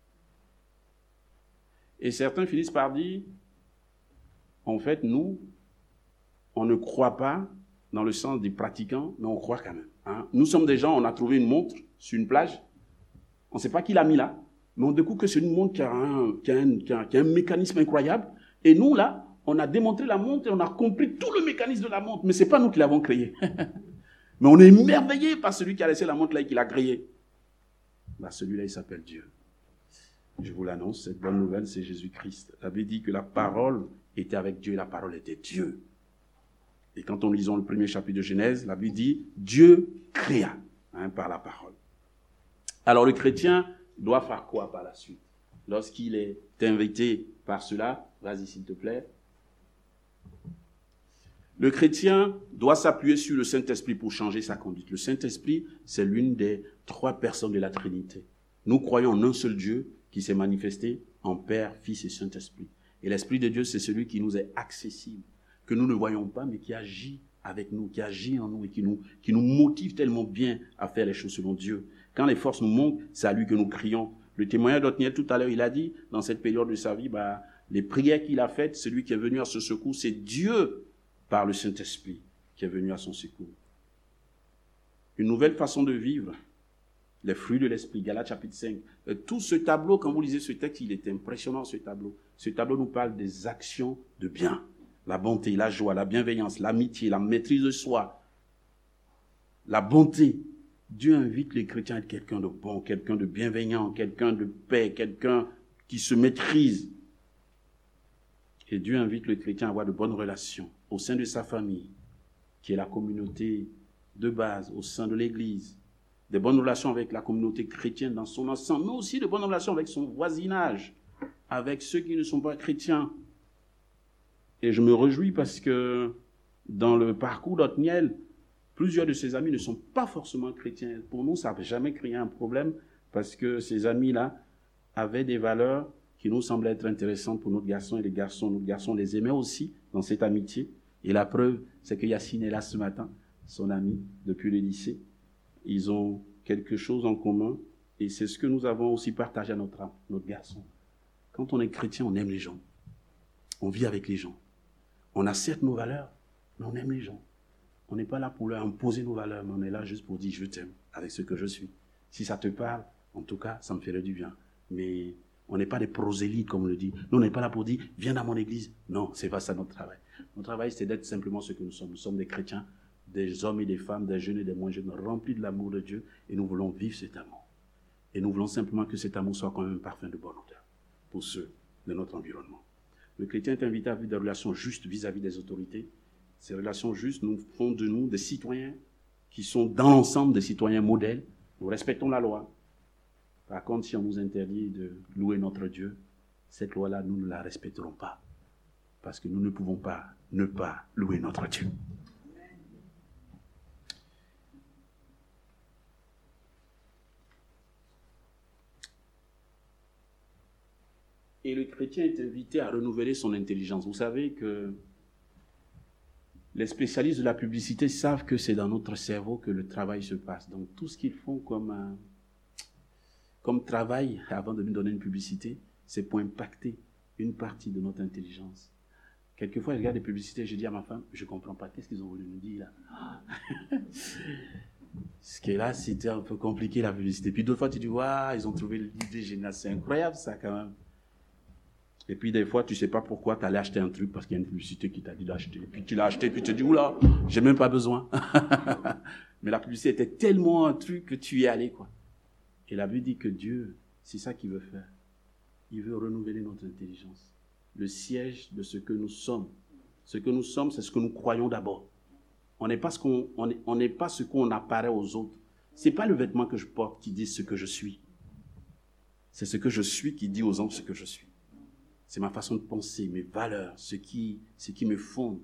Et certains finissent par dire, en fait, nous, on ne croit pas dans le sens des pratiquants, mais on croit quand même. Hein. Nous sommes des gens, on a trouvé une montre sur une plage. On ne sait pas qui l'a mis là, mais on découvre que c'est une montre qui a, un, qui, a un, qui, a, qui a un mécanisme incroyable. Et nous, là, on a démontré la montre et on a compris tout le mécanisme de la montre. Mais ce n'est pas nous qui l'avons créée. Mais on est émerveillé par celui qui a laissé la montre là et qui l'a créée. Bah, celui-là, il s'appelle Dieu. Je vous l'annonce, cette bonne nouvelle, c'est Jésus-Christ. La Bible dit que la parole était avec Dieu et la parole était Dieu. Et quand on lisons le premier chapitre de Genèse, la Bible dit « Dieu créa hein, par la parole ». Alors le chrétien doit faire quoi par la suite? Lorsqu'il est invité par cela, vas-y s'il te plaît. Le chrétien doit s'appuyer sur le Saint-Esprit pour changer sa conduite. Le Saint-Esprit, c'est l'une des trois personnes de la Trinité. Nous croyons en un seul Dieu qui s'est manifesté en Père, Fils et Saint-Esprit. Et l'Esprit de Dieu, c'est celui qui nous est accessible, que nous ne voyons pas, mais qui agit avec nous, qui agit en nous et qui nous, qui nous motive tellement bien à faire les choses selon Dieu. Quand les forces nous manquent, c'est à lui que nous crions. Le témoignage d'Othniel tout à l'heure, il a dit, dans cette période de sa vie, bah, les prières qu'il a faites, celui qui est venu à ce secours, c'est Dieu, par le Saint-Esprit, qui est venu à son secours. Une nouvelle façon de vivre, les fruits de l'Esprit, Galates chapitre cinq. Tout ce tableau, quand vous lisez ce texte, il est impressionnant, ce tableau. Ce tableau nous parle des actions de bien. La bonté, la joie, la bienveillance, l'amitié, la maîtrise de soi, la bonté. Dieu invite les chrétiens à être quelqu'un de bon, quelqu'un de bienveillant, quelqu'un de paix, quelqu'un qui se maîtrise. Et Dieu invite le chrétien à avoir de bonnes relations au sein de sa famille, qui est la communauté de base, au sein de l'Église. Des bonnes relations avec la communauté chrétienne dans son ensemble, mais aussi de bonnes relations avec son voisinage, avec ceux qui ne sont pas chrétiens. Et je me réjouis parce que dans le parcours d'Othniel, plusieurs de ses amis ne sont pas forcément chrétiens. Pour nous, ça n'a jamais créé un problème parce que ces amis-là avaient des valeurs qui nous semblaient être intéressantes pour notre garçon, et les garçons, nos garçons les aimaient aussi dans cette amitié. Et la preuve, c'est que Yacine est là ce matin, son ami, depuis le lycée. Ils ont quelque chose en commun, et c'est ce que nous avons aussi partagé à notre, notre garçon. Quand on est chrétien, on aime les gens. On vit avec les gens. On a certes nos valeurs, mais on aime les gens. On n'est pas là pour leur imposer nos valeurs, mais on est là juste pour dire « je t'aime » avec ce que je suis. Si ça te parle, en tout cas, ça me ferait du bien. Mais on n'est pas des prosélytes, comme on le dit. Nous, on n'est pas là pour dire « viens dans mon église ». Non, c'est pas ça notre travail. Notre travail, c'est d'être simplement ce que nous sommes. Nous sommes des chrétiens, des hommes et des femmes, des jeunes et des moins jeunes, remplis de l'amour de Dieu, et nous voulons vivre cet amour. Et nous voulons simplement que cet amour soit quand même un parfum de bonne odeur pour ceux de notre environnement. Le chrétien est invité à vivre des relations justes vis-à-vis des autorités. Ces relations justes nous font de nous des citoyens qui sont dans l'ensemble des citoyens modèles. Nous respectons la loi. Par contre, si on nous interdit de louer notre Dieu, cette loi-là, nous ne la respecterons pas. Parce que nous ne pouvons pas ne pas louer notre Dieu. Et le chrétien est invité à renouveler son intelligence. Vous savez que les spécialistes de la publicité savent que c'est dans notre cerveau que le travail se passe. Donc tout ce qu'ils font comme, euh, comme travail avant de nous donner une publicité, c'est pour impacter une partie de notre intelligence. Quelquefois, je regarde des publicités, je dis à ma femme, je ne comprends pas, qu'est-ce qu'ils ont voulu nous dire là? Ce qui est là, c'était un peu compliqué la publicité. Puis d'autres fois, tu dis, waouh, ils ont trouvé l'idée géniale, c'est incroyable ça quand même. Et puis des fois, tu ne sais pas pourquoi tu allais acheter un truc parce qu'il y a une publicité qui t'a dit d'acheter. Et puis tu l'as acheté, puis tu te dis, oula, j'ai même pas besoin. Mais la publicité était tellement un truc que tu y es allé, quoi. Et la Bible dit que Dieu, c'est ça qu'il veut faire. Il veut renouveler notre intelligence. Le siège de ce que nous sommes. Ce que nous sommes, c'est ce que nous croyons d'abord. On n'est pas ce qu'on, on est, on n'est pas ce qu'on apparaît aux autres. C'est pas le vêtement que je porte qui dit ce que je suis. C'est ce que je suis qui dit aux autres ce que je suis. C'est ma façon de penser, mes valeurs, ce qui, ce qui me fonde.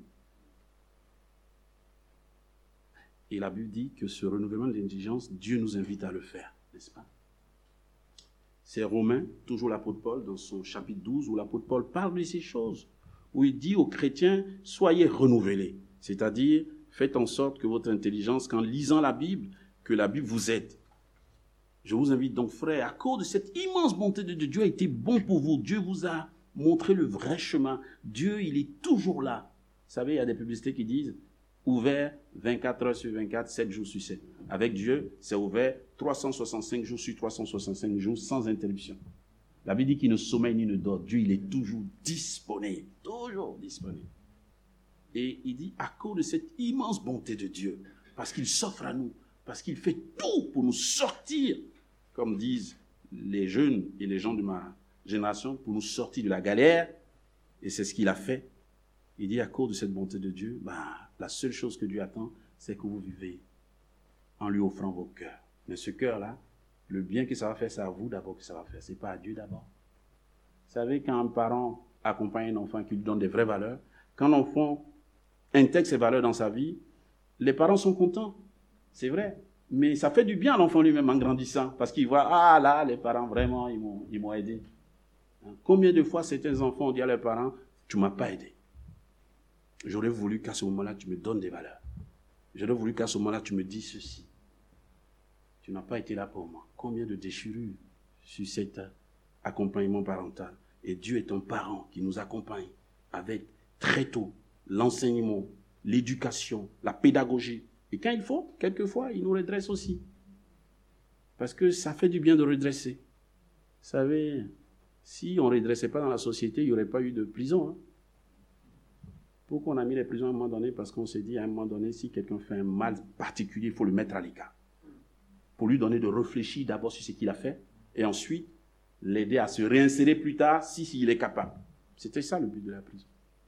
Et la Bible dit que ce renouvellement de l'intelligence, Dieu nous invite à le faire, n'est-ce pas? C'est Romains, toujours l'apôtre Paul, dans son chapitre douze, où l'apôtre Paul parle de ces choses, où il dit aux chrétiens, soyez renouvelés. C'est-à-dire, faites en sorte que votre intelligence, qu'en lisant la Bible, que la Bible vous aide. Je vous invite donc, frères, à cause de cette immense bonté de Dieu, Dieu a été bon pour vous, Dieu vous a montré le vrai chemin. Dieu, il est toujours là. Vous savez, il y a des publicités qui disent ouvert vingt-quatre heures sur vingt-quatre, sept jours sur sept. Avec Dieu, c'est ouvert trois cent soixante-cinq jours sur trois cent soixante-cinq jours sans interruption. La Bible dit qu'il ne sommeille ni ne dort. Dieu, il est toujours disponible. Toujours disponible. Et il dit à cause de cette immense bonté de Dieu, parce qu'il s'offre à nous, parce qu'il fait tout pour nous sortir, comme disent les jeunes et les gens de ma génération, pour nous sortir de la galère, et c'est ce qu'il a fait. Il dit à cause de cette bonté de Dieu, bah, la seule chose que Dieu attend, c'est que vous vivez en lui offrant vos cœurs. Mais ce cœur-là, le bien que ça va faire, c'est à vous d'abord que ça va faire, c'est pas à Dieu d'abord. Vous savez, quand un parent accompagne un enfant qui lui donne des vraies valeurs, quand l'enfant intègre ses valeurs dans sa vie, les parents sont contents, c'est vrai. Mais ça fait du bien à l'enfant lui-même en grandissant, parce qu'il voit, ah là, les parents, vraiment, ils m'ont, ils m'ont aidé. Combien de fois certains enfants ont dit à leurs parents, tu ne m'as pas aidé. J'aurais voulu qu'à ce moment-là, tu me donnes des valeurs. J'aurais voulu qu'à ce moment-là, tu me dises ceci. Tu n'as pas été là pour moi. Combien de déchirures sur cet accompagnement parental. Et Dieu est un parent qui nous accompagne avec très tôt l'enseignement, l'éducation, la pédagogie. Et quand il faut, quelquefois, il nous redresse aussi. Parce que ça fait du bien de redresser. Vous savez, si on ne redressait pas dans la société, il n'y aurait pas eu de prison. Hein. Pourquoi on a mis les prisons à un moment donné? Parce qu'on s'est dit à un moment donné, si quelqu'un fait un mal particulier, il faut le mettre à l'écart. Pour lui donner de réfléchir d'abord sur ce qu'il a fait, et ensuite l'aider à se réinsérer plus tard, si, si il est capable. C'était ça le but de la prison.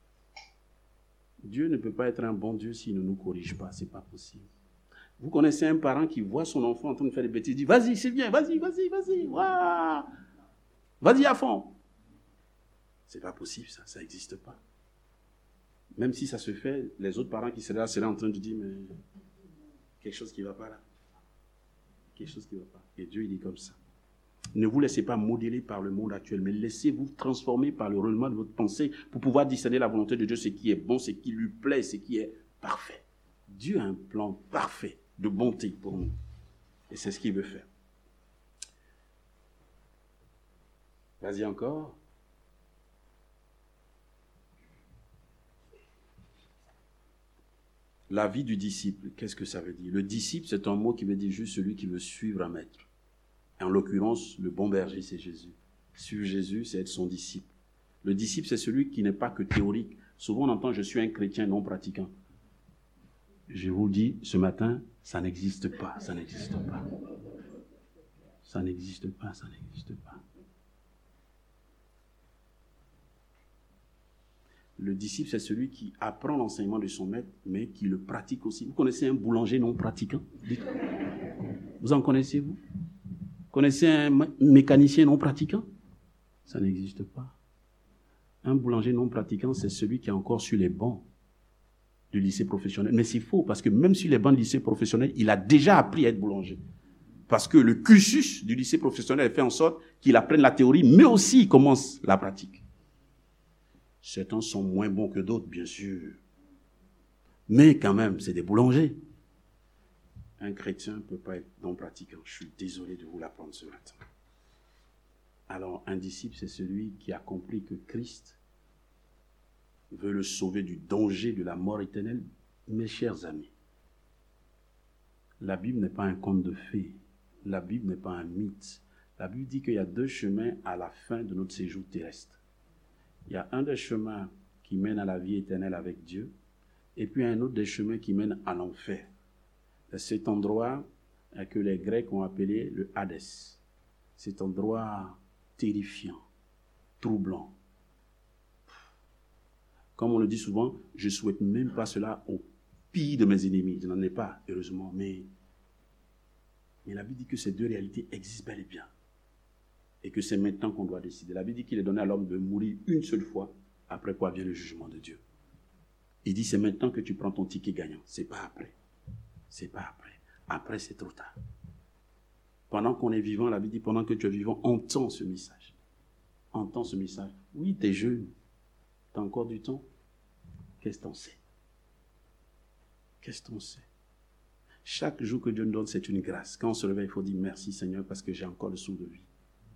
Dieu ne peut pas être un bon Dieu s'il ne nous corrige pas, c'est pas possible. Vous connaissez un parent qui voit son enfant en train de faire des bêtises, il dit, vas-y, c'est bien, vas-y, vas-y, vas-y, waouh, vas-y à fond. C'est pas possible, ça, ça n'existe pas. Même si ça se fait, les autres parents qui seraient là seraient en train de dire, mais quelque chose qui ne va pas là. Quelque chose qui ne va pas. Et Dieu, il est comme ça. Ne vous laissez pas modeler par le monde actuel, mais laissez-vous transformer par le renouvellement de votre pensée pour pouvoir discerner la volonté de Dieu, ce qui est bon, ce qui lui plaît, ce qui est parfait. Dieu a un plan parfait de bonté pour nous. Et c'est ce qu'il veut faire. Vas-y encore. La vie du disciple, qu'est-ce que ça veut dire? Le disciple, c'est un mot qui veut dire juste celui qui veut suivre un maître. En l'occurrence, le bon berger, c'est Jésus. Suivre Jésus, c'est être son disciple. Le disciple, c'est celui qui n'est pas que théorique. Souvent, on entend « je suis un chrétien non pratiquant ». Je vous le dis, ce matin, ça n'existe pas, ça n'existe pas. Ça n'existe pas, ça n'existe pas. Le disciple, c'est celui qui apprend l'enseignement de son maître, mais qui le pratique aussi. Vous connaissez un boulanger non pratiquant? Vous en connaissez, vous? Vous connaissez un mécanicien non pratiquant? Ça n'existe pas. Un boulanger non pratiquant, c'est celui qui est encore sur les bancs du lycée professionnel. Mais c'est faux, parce que même sur les bancs du lycée professionnel, il a déjà appris à être boulanger. Parce que le cursus du lycée professionnel fait en sorte qu'il apprenne la théorie, mais aussi il commence la pratique. Certains sont moins bons que d'autres, bien sûr. Mais quand même, c'est des boulangers. Un chrétien ne peut pas être non pratiquant. Je suis désolé de vous l'apprendre ce matin. Alors, un disciple, c'est celui qui a compris que Christ veut le sauver du danger de la mort éternelle. Mes chers amis, la Bible n'est pas un conte de fées. La Bible n'est pas un mythe. La Bible dit qu'il y a deux chemins à la fin de notre séjour terrestre. Il y a un des chemins qui mène à la vie éternelle avec Dieu, et puis un autre des chemins qui mène à l'enfer. C'est cet endroit que les Grecs ont appelé le Hadès. Cet endroit terrifiant, troublant. Comme on le dit souvent, je ne souhaite même pas cela au pire de mes ennemis. Je n'en ai pas, heureusement, mais, mais la Bible dit que ces deux réalités existent bel et bien. Et que c'est maintenant qu'on doit décider. La Bible dit qu'il est donné à l'homme de mourir une seule fois, après quoi vient le jugement de Dieu. Il dit, c'est maintenant que tu prends ton ticket gagnant. C'est pas après. C'est pas après. Après, c'est trop tard. Pendant qu'on est vivant, la Bible dit, pendant que tu es vivant, entends ce message. Entends ce message. Oui, tu es jeune. Tu as encore du temps. Qu'est-ce que tu en sais? Qu'est-ce que tu en sais? Chaque jour que Dieu nous donne, c'est une grâce. Quand on se réveille, il faut dire merci Seigneur parce que j'ai encore le souffle de vie.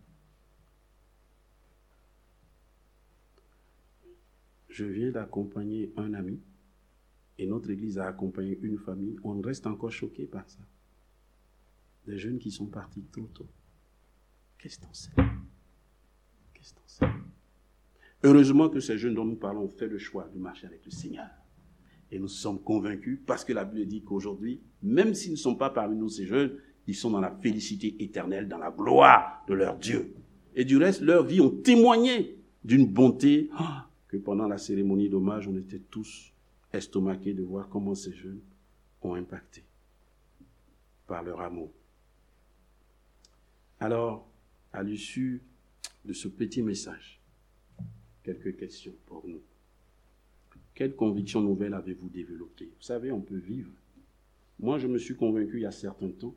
Je viens d'accompagner un ami et notre église a accompagné une famille. On reste encore choqué par ça. Des jeunes qui sont partis trop tôt. Qu'est-ce que t'en sais? Qu'est-ce que t'en sais? Heureusement que ces jeunes dont nous parlons ont fait le choix de marcher avec le Seigneur. Et nous sommes convaincus parce que la Bible dit qu'aujourd'hui, même s'ils ne sont pas parmi nous ces jeunes, ils sont dans la félicité éternelle, dans la gloire de leur Dieu. Et du reste, leur vie ont témoigné d'une bonté que pendant la cérémonie d'hommage, on était tous estomaqués de voir comment ces jeunes ont impacté par leur amour. Alors, à l'issue de ce petit message, quelques questions pour nous. Quelle conviction nouvelle avez-vous développée? Vous savez, on peut vivre. Moi, je me suis convaincu il y a certain temps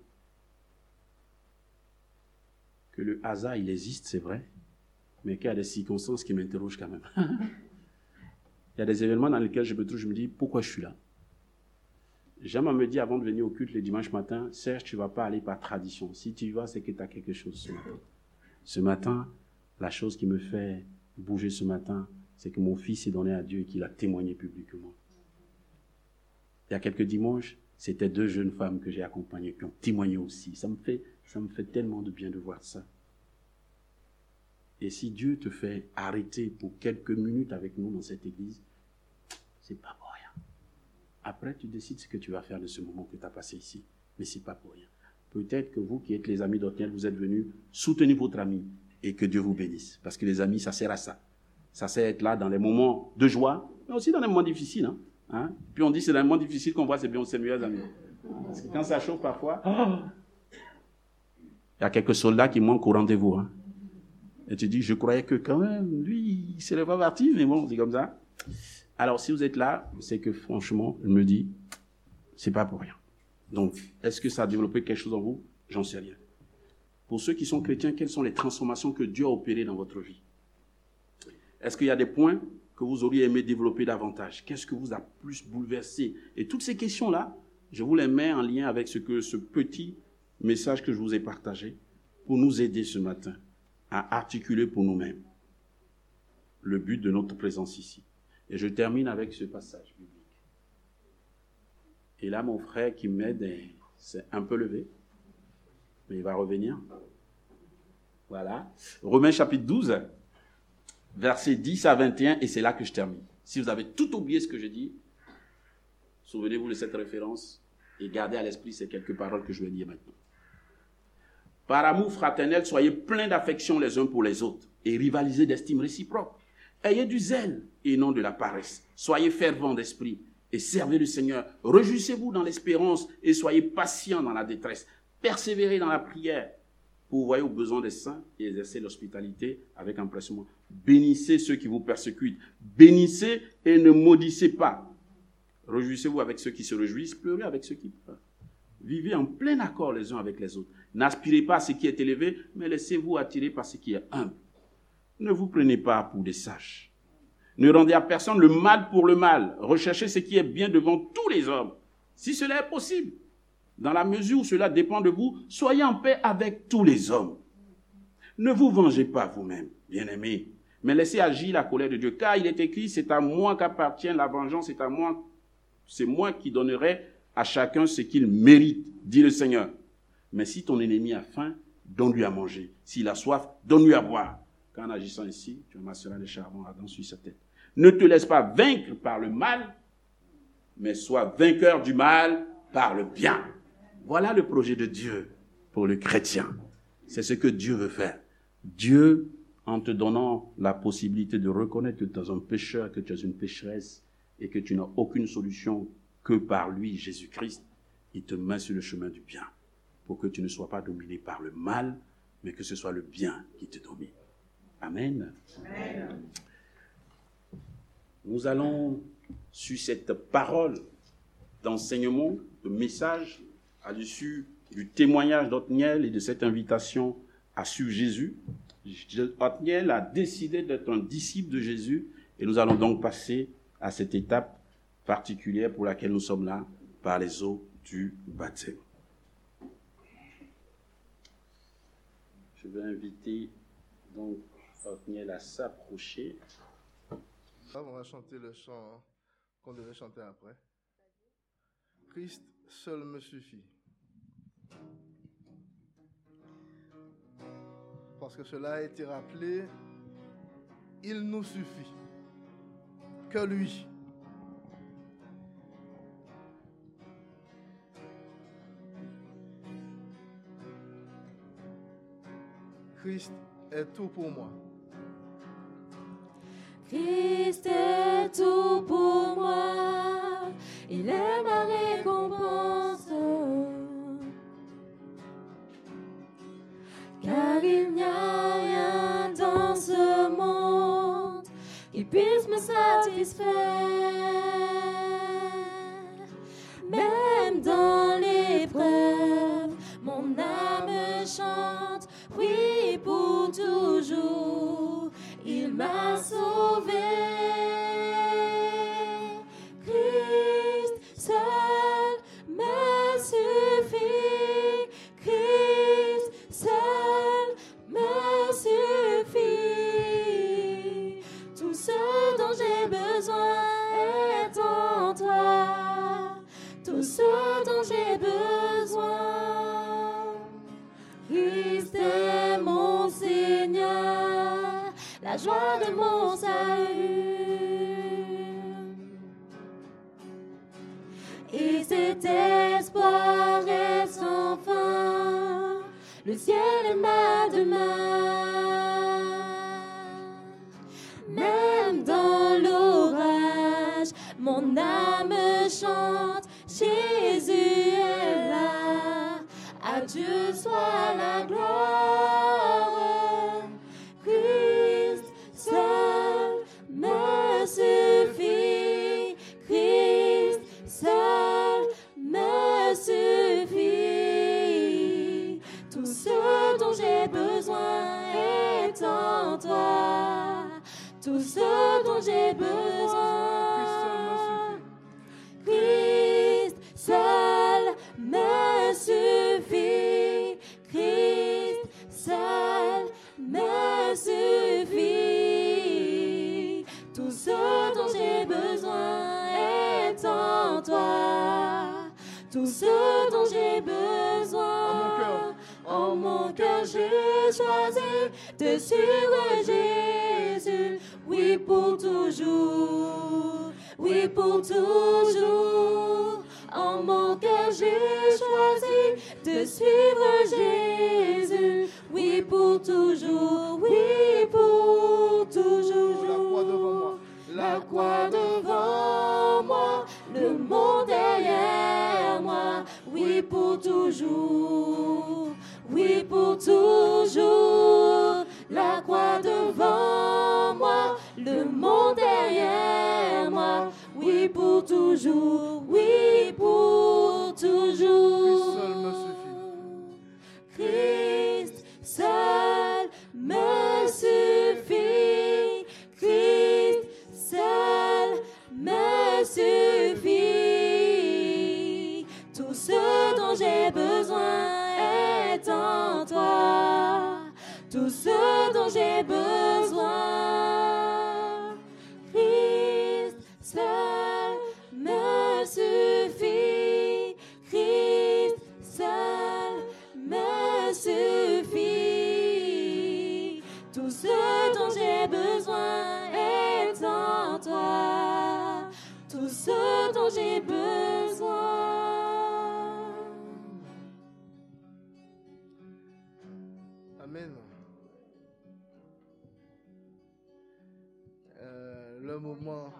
que le hasard, il existe, c'est vrai, mais qu'il y a des circonstances qui m'interrogent quand même. Il y a des événements dans lesquels je me trouve, je me dis, pourquoi je suis là? J'aime me dire avant de venir au culte le dimanche matin, Serge, tu ne vas pas aller par tradition. Si tu y vas, c'est que tu as quelque chose ce matin. Ce matin, la chose qui me fait bouger ce matin, c'est que mon fils s'est donné à Dieu et qu'il a témoigné publiquement. Il y a quelques dimanches, c'était deux jeunes femmes que j'ai accompagnées qui ont témoigné aussi. Ça me fait, ça me fait tellement de bien de voir ça. Et si Dieu te fait arrêter pour quelques minutes avec nous dans cette église, c'est pas pour rien. Après, tu décides ce que tu vas faire de ce moment que tu as passé ici. Mais c'est pas pour rien. Peut-être que vous qui êtes les amis d'Othniel, vous êtes venus soutenir votre ami et que Dieu vous bénisse. Parce que les amis, ça sert à ça. Ça sert à être là dans les moments de joie, mais aussi dans les moments difficiles. Hein? Hein? Puis on dit que c'est dans les moments difficiles qu'on voit c'est bien, c'est les meilleurs amis. Parce que quand ça chauffe parfois, il y a quelques soldats qui manquent au rendez-vous. Hein? Et tu dis, je croyais que quand même, lui, il ne serait pas parti, mais bon, c'est comme ça. Alors, si vous êtes là, c'est que franchement, je me dis, c'est pas pour rien. Donc, est-ce que ça a développé quelque chose en vous? J'en sais rien. Pour ceux qui sont chrétiens, quelles sont les transformations que Dieu a opérées dans votre vie? Est-ce qu'il y a des points que vous auriez aimé développer davantage? Qu'est-ce que vous a plus bouleversé? Et toutes ces questions-là, je vous les mets en lien avec ce, que, ce petit message que je vous ai partagé pour nous aider ce matin à articuler pour nous-mêmes le but de notre présence ici. Et je termine avec ce passage biblique. Et là, mon frère qui m'aide s'est un peu levé, mais il va revenir. Voilà. Romains chapitre douze, versets dix à vingt et un, et c'est là que je termine. Si vous avez tout oublié ce que je dis, souvenez-vous de cette référence et gardez à l'esprit ces quelques paroles que je vais dire maintenant. Par amour fraternel, soyez pleins d'affection les uns pour les autres et rivalisez d'estime réciproque. Ayez du zèle et non de la paresse. Soyez fervents d'esprit et servez le Seigneur. Réjouissez-vous dans l'espérance et soyez patients dans la détresse. Persévérez dans la prière. Pourvoyez aux besoins des saints et exercez l'hospitalité avec empressement. Bénissez ceux qui vous persécutent. Bénissez et ne maudissez pas. Réjouissez-vous avec ceux qui se réjouissent. Pleurez avec ceux qui pleurent. Vivez en plein accord les uns avec les autres. N'aspirez pas à ce qui est élevé, mais laissez-vous attirer par ce qui est humble. Ne vous prenez pas pour des sages. Ne rendez à personne le mal pour le mal. Recherchez ce qui est bien devant tous les hommes, si cela est possible. Dans la mesure où cela dépend de vous, soyez en paix avec tous les hommes. Ne vous vengez pas vous-même, bien-aimés, mais laissez agir la colère de Dieu. Car il est écrit, c'est à moi qu'appartient la vengeance, c'est à moi, c'est moi qui donnerai à chacun ce qu'il mérite, dit le Seigneur. Mais si ton ennemi a faim, donne-lui à manger. S'il a soif, donne-lui à boire. Car en agissant ici, tu amasseras les charbons ardents sur sa tête. Ne te laisse pas vaincre par le mal, mais sois vainqueur du mal par le bien. Voilà le projet de Dieu pour le chrétien. C'est ce que Dieu veut faire. Dieu, en te donnant la possibilité de reconnaître que tu es un pécheur, que tu es une pécheresse et que tu n'as aucune solution que par lui, Jésus-Christ, il te met sur le chemin du bien pour que tu ne sois pas dominé par le mal, mais que ce soit le bien qui te domine. Amen. Amen. Nous allons, sur cette parole d'enseignement, de message, à l'issue du témoignage d'Othniel et de cette invitation à suivre Jésus. Othniel a décidé d'être un disciple de Jésus et nous allons donc passer à cette étape particulière pour laquelle nous sommes là, par les eaux du baptême. Je vais inviter donc Othniel à s'approcher.
On va chanter le chant qu'on devait chanter après. Christ seul me suffit. Parce que cela a été rappelé, il nous suffit. Que lui. Christ est tout pour moi.
Christ est tout pour moi, il est ma récompense. Car il n'y a rien dans ce monde qui puisse me satisfaire. Même dans l'épreuve, mon âme chante, oui pour toujours. Il m'a sauvé. Christ seul me suffit. Christ seul me suffit. Tout ce dont j'ai besoin est en toi. Tout ce dont j'ai besoin. Christ est mon Seigneur, la joie de mon salut. Et cet espoir est sans fin, le ciel est ma demeure. Même dans l'orage, mon âme chante, Jésus est là, à Dieu soit la gloire. Christ seul me suffit, Christ seul me suffit. Tout ce dont j'ai besoin est en toi. Tout ce dont j'ai besoin, Christ seul me suffit. Christ seul me suffit. Tout ce dont j'ai besoin est en toi. Tout ce dont j'ai besoin, en mon cœur j'ai choisi de suivre Jésus. Oui, pour toujours, oui, pour toujours. En mon cœur j'ai choisi de suivre Jésus. Oui, pour toujours, oui, pour toujours. La croix devant moi, le monde derrière moi. Oui, pour toujours, oui, pour toujours. La croix devant moi, le monde derrière moi. Oui, pour toujours, oui, pour toujours. Christ seul me suffit. Christ seul me suffit. Tout ce dont j'ai besoin est en toi. Tout ce dont j'ai besoin, Christ seul me suffit. Christ seul me suffit. Tout ce dont j'ai besoin est en toi. Tout ce dont j'ai besoin.
Amen. Euh, le moment.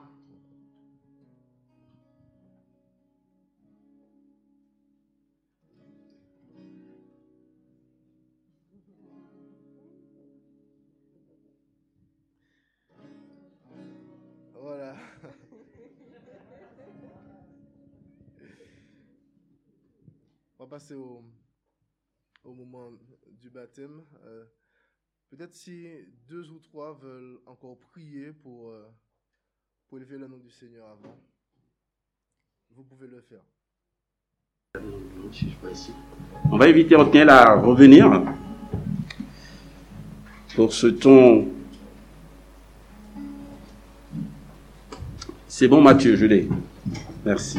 Voilà. On va passer au, au moment du baptême. Euh, peut-être si deux ou trois veulent encore prier pour, euh, pour élever le nom du Seigneur avant, vous pouvez le faire.
On va inviter Otniel à revenir pour ce ton. C'est bon, Mathieu, je l'ai. Merci.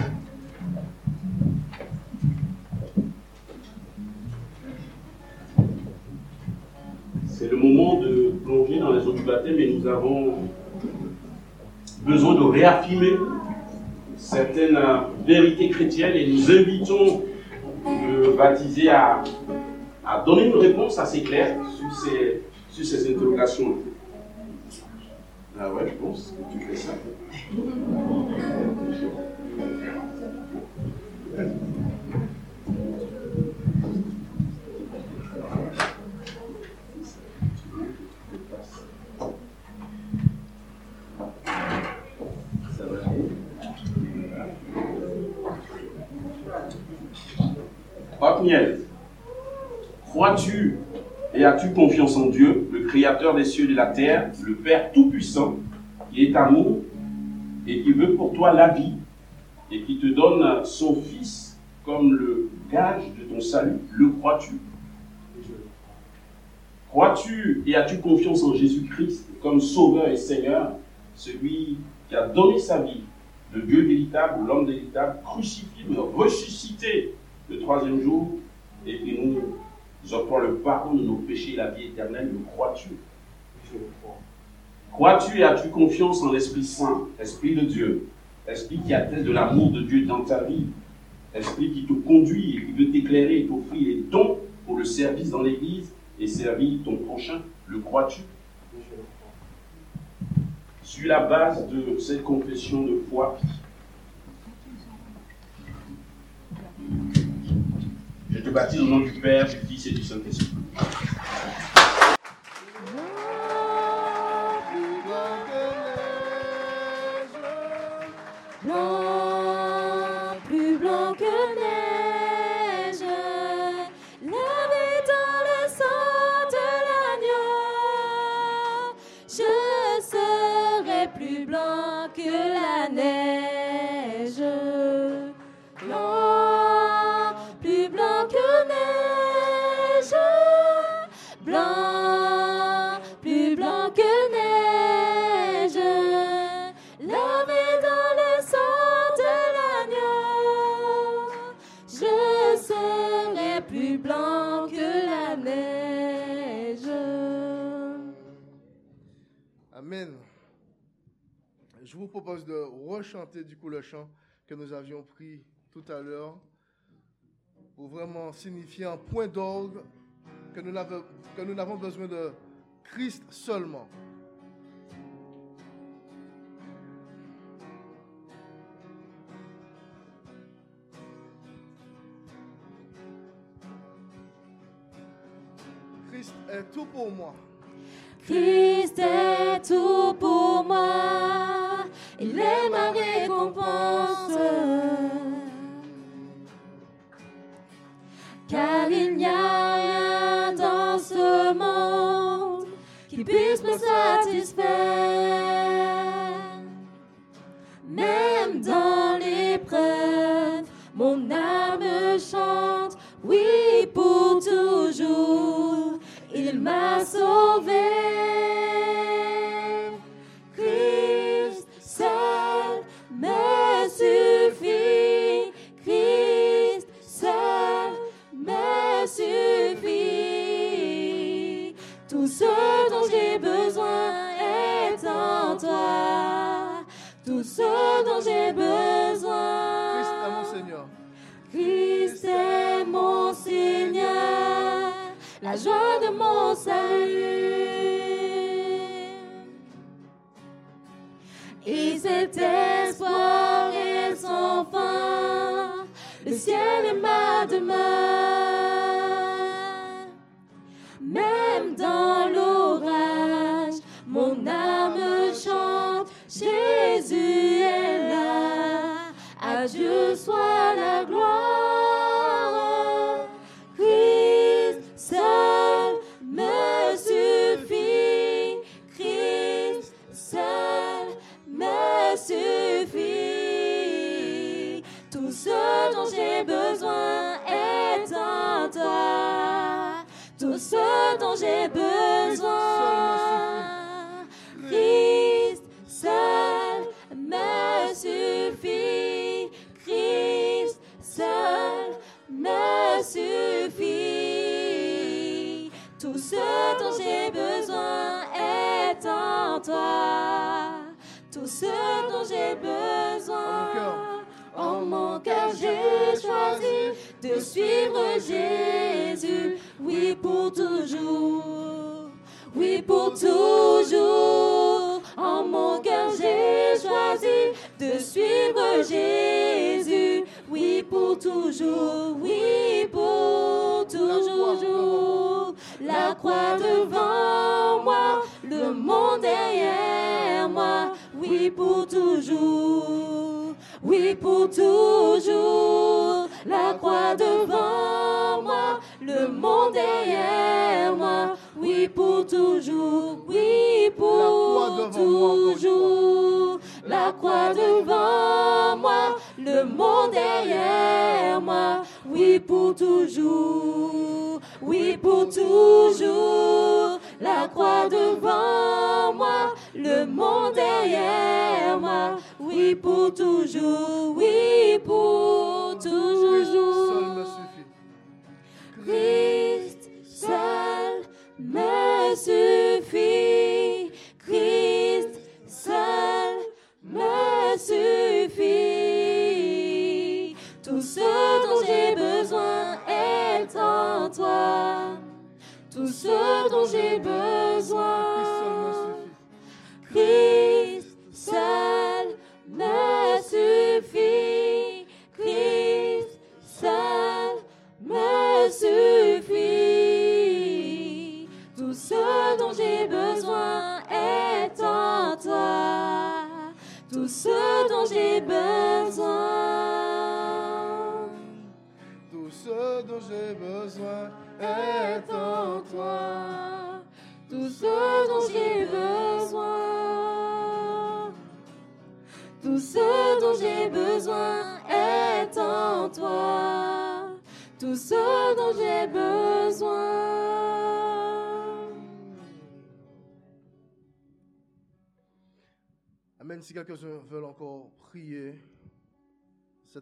C'est le moment de plonger dans les eaux du baptême et nous avons besoin de réaffirmer certaines vérités chrétiennes et nous invitons le baptisé à, à donner une réponse assez claire sur ces, sur ces interrogations. Ah ouais, je pense que tu fais ça. Otniel, crois-tu et as-tu confiance en Dieu, le Créateur des cieux et de la terre, le Père Tout-Puissant, qui est amour et qui veut pour toi la vie et qui te donne son Fils comme le gage de ton salut? Le crois-tu? Crois-tu et as-tu confiance en Jésus-Christ comme Sauveur et Seigneur, celui qui a donné sa vie, le Dieu véritable, l'homme véritable, crucifié, ressuscité le troisième jour, et qui nous octroie le pardon de nos péchés et la vie éternelle? Le crois-tu? Je le crois. Crois-tu et as-tu confiance en l'Esprit Saint, Esprit de Dieu, Esprit qui atteste de l'amour de Dieu dans ta vie, Esprit qui te conduit et qui veut t'éclairer et t'offrir les dons pour le service dans l'Église et servir ton prochain? Le crois-tu? Je le crois. Sur la base de cette confession de foi, je te baptise au nom du Père, du Fils et du Saint-Esprit.
Blanc, plus blanc que neige, lavé dans le sang de que la neige. Blanc, plus blanc que neige. Blanc, plus blanc que neige. Lavé dans le sang de l'agneau. Je serai plus blanc que la neige.
Amen. Je vous propose de rechanter du coup le chant que nous avions pris tout à l'heure pour vraiment signifier un point d'orgue que nous n'avons, que nous n'avons besoin de Christ seulement. Christ est tout pour moi.
Christ est tout pour moi, il est ma récompense. Car il n'y a rien dans ce monde qui puisse me satisfaire. Même dans l'épreuve, mon âme chante, oui pour toujours, il m'a sauvé. Christ seul me suffit, Christ seul me suffit. Tout ce dont j'ai besoin est en toi, tout ce dont j'ai besoin.
Christ est mon Seigneur.
Christ est mon Seigneur, la joie de mon salut. Et cet espoir est sans fin, le ciel est ma demeure. Même dans l'orage, mon âme chante, Jésus est là, à Dieu soit la gloire. Christ seul me suffit, Christ seul me suffit. Tout ce dont j'ai besoin est en toi, tout ce dont j'ai besoin. Christ seul me suffit, Christ seul me suffit. Tout ce dont j'ai besoin est en toi, tout ce dont j'ai besoin. En mon cœur j'ai choisi de suivre Jésus, oui pour toujours, oui pour toujours. En mon cœur j'ai choisi de suivre Jésus, oui pour toujours, oui pour toujours. La croix devant moi, le monde derrière moi, oui pour toujours, oui pour toujours. La croix devant moi, le monde derrière moi, oui pour toujours, oui pour toujours. La croix devant moi, le monde derrière moi, oui pour toujours, oui pour toujours. La croix devant moi, le monde derrière moi, oui pour toujours, oui pour toujours. Christ seul me suffit, Christ seul me suffit. Tout ce dont j'ai besoin est en toi, tout ce dont j'ai besoin. Christ seul me suffit, Christ seul me suffit. Tout ce dont j'ai besoin est en toi, tout ce dont j'ai besoin.
Tout ce dont j'ai besoin est en toi,
tout ce dont j'ai besoin. Tout ce dont j'ai besoin est en toi. Tout ce dont j'ai besoin.
Amen. Si quelques-uns veulent encore prier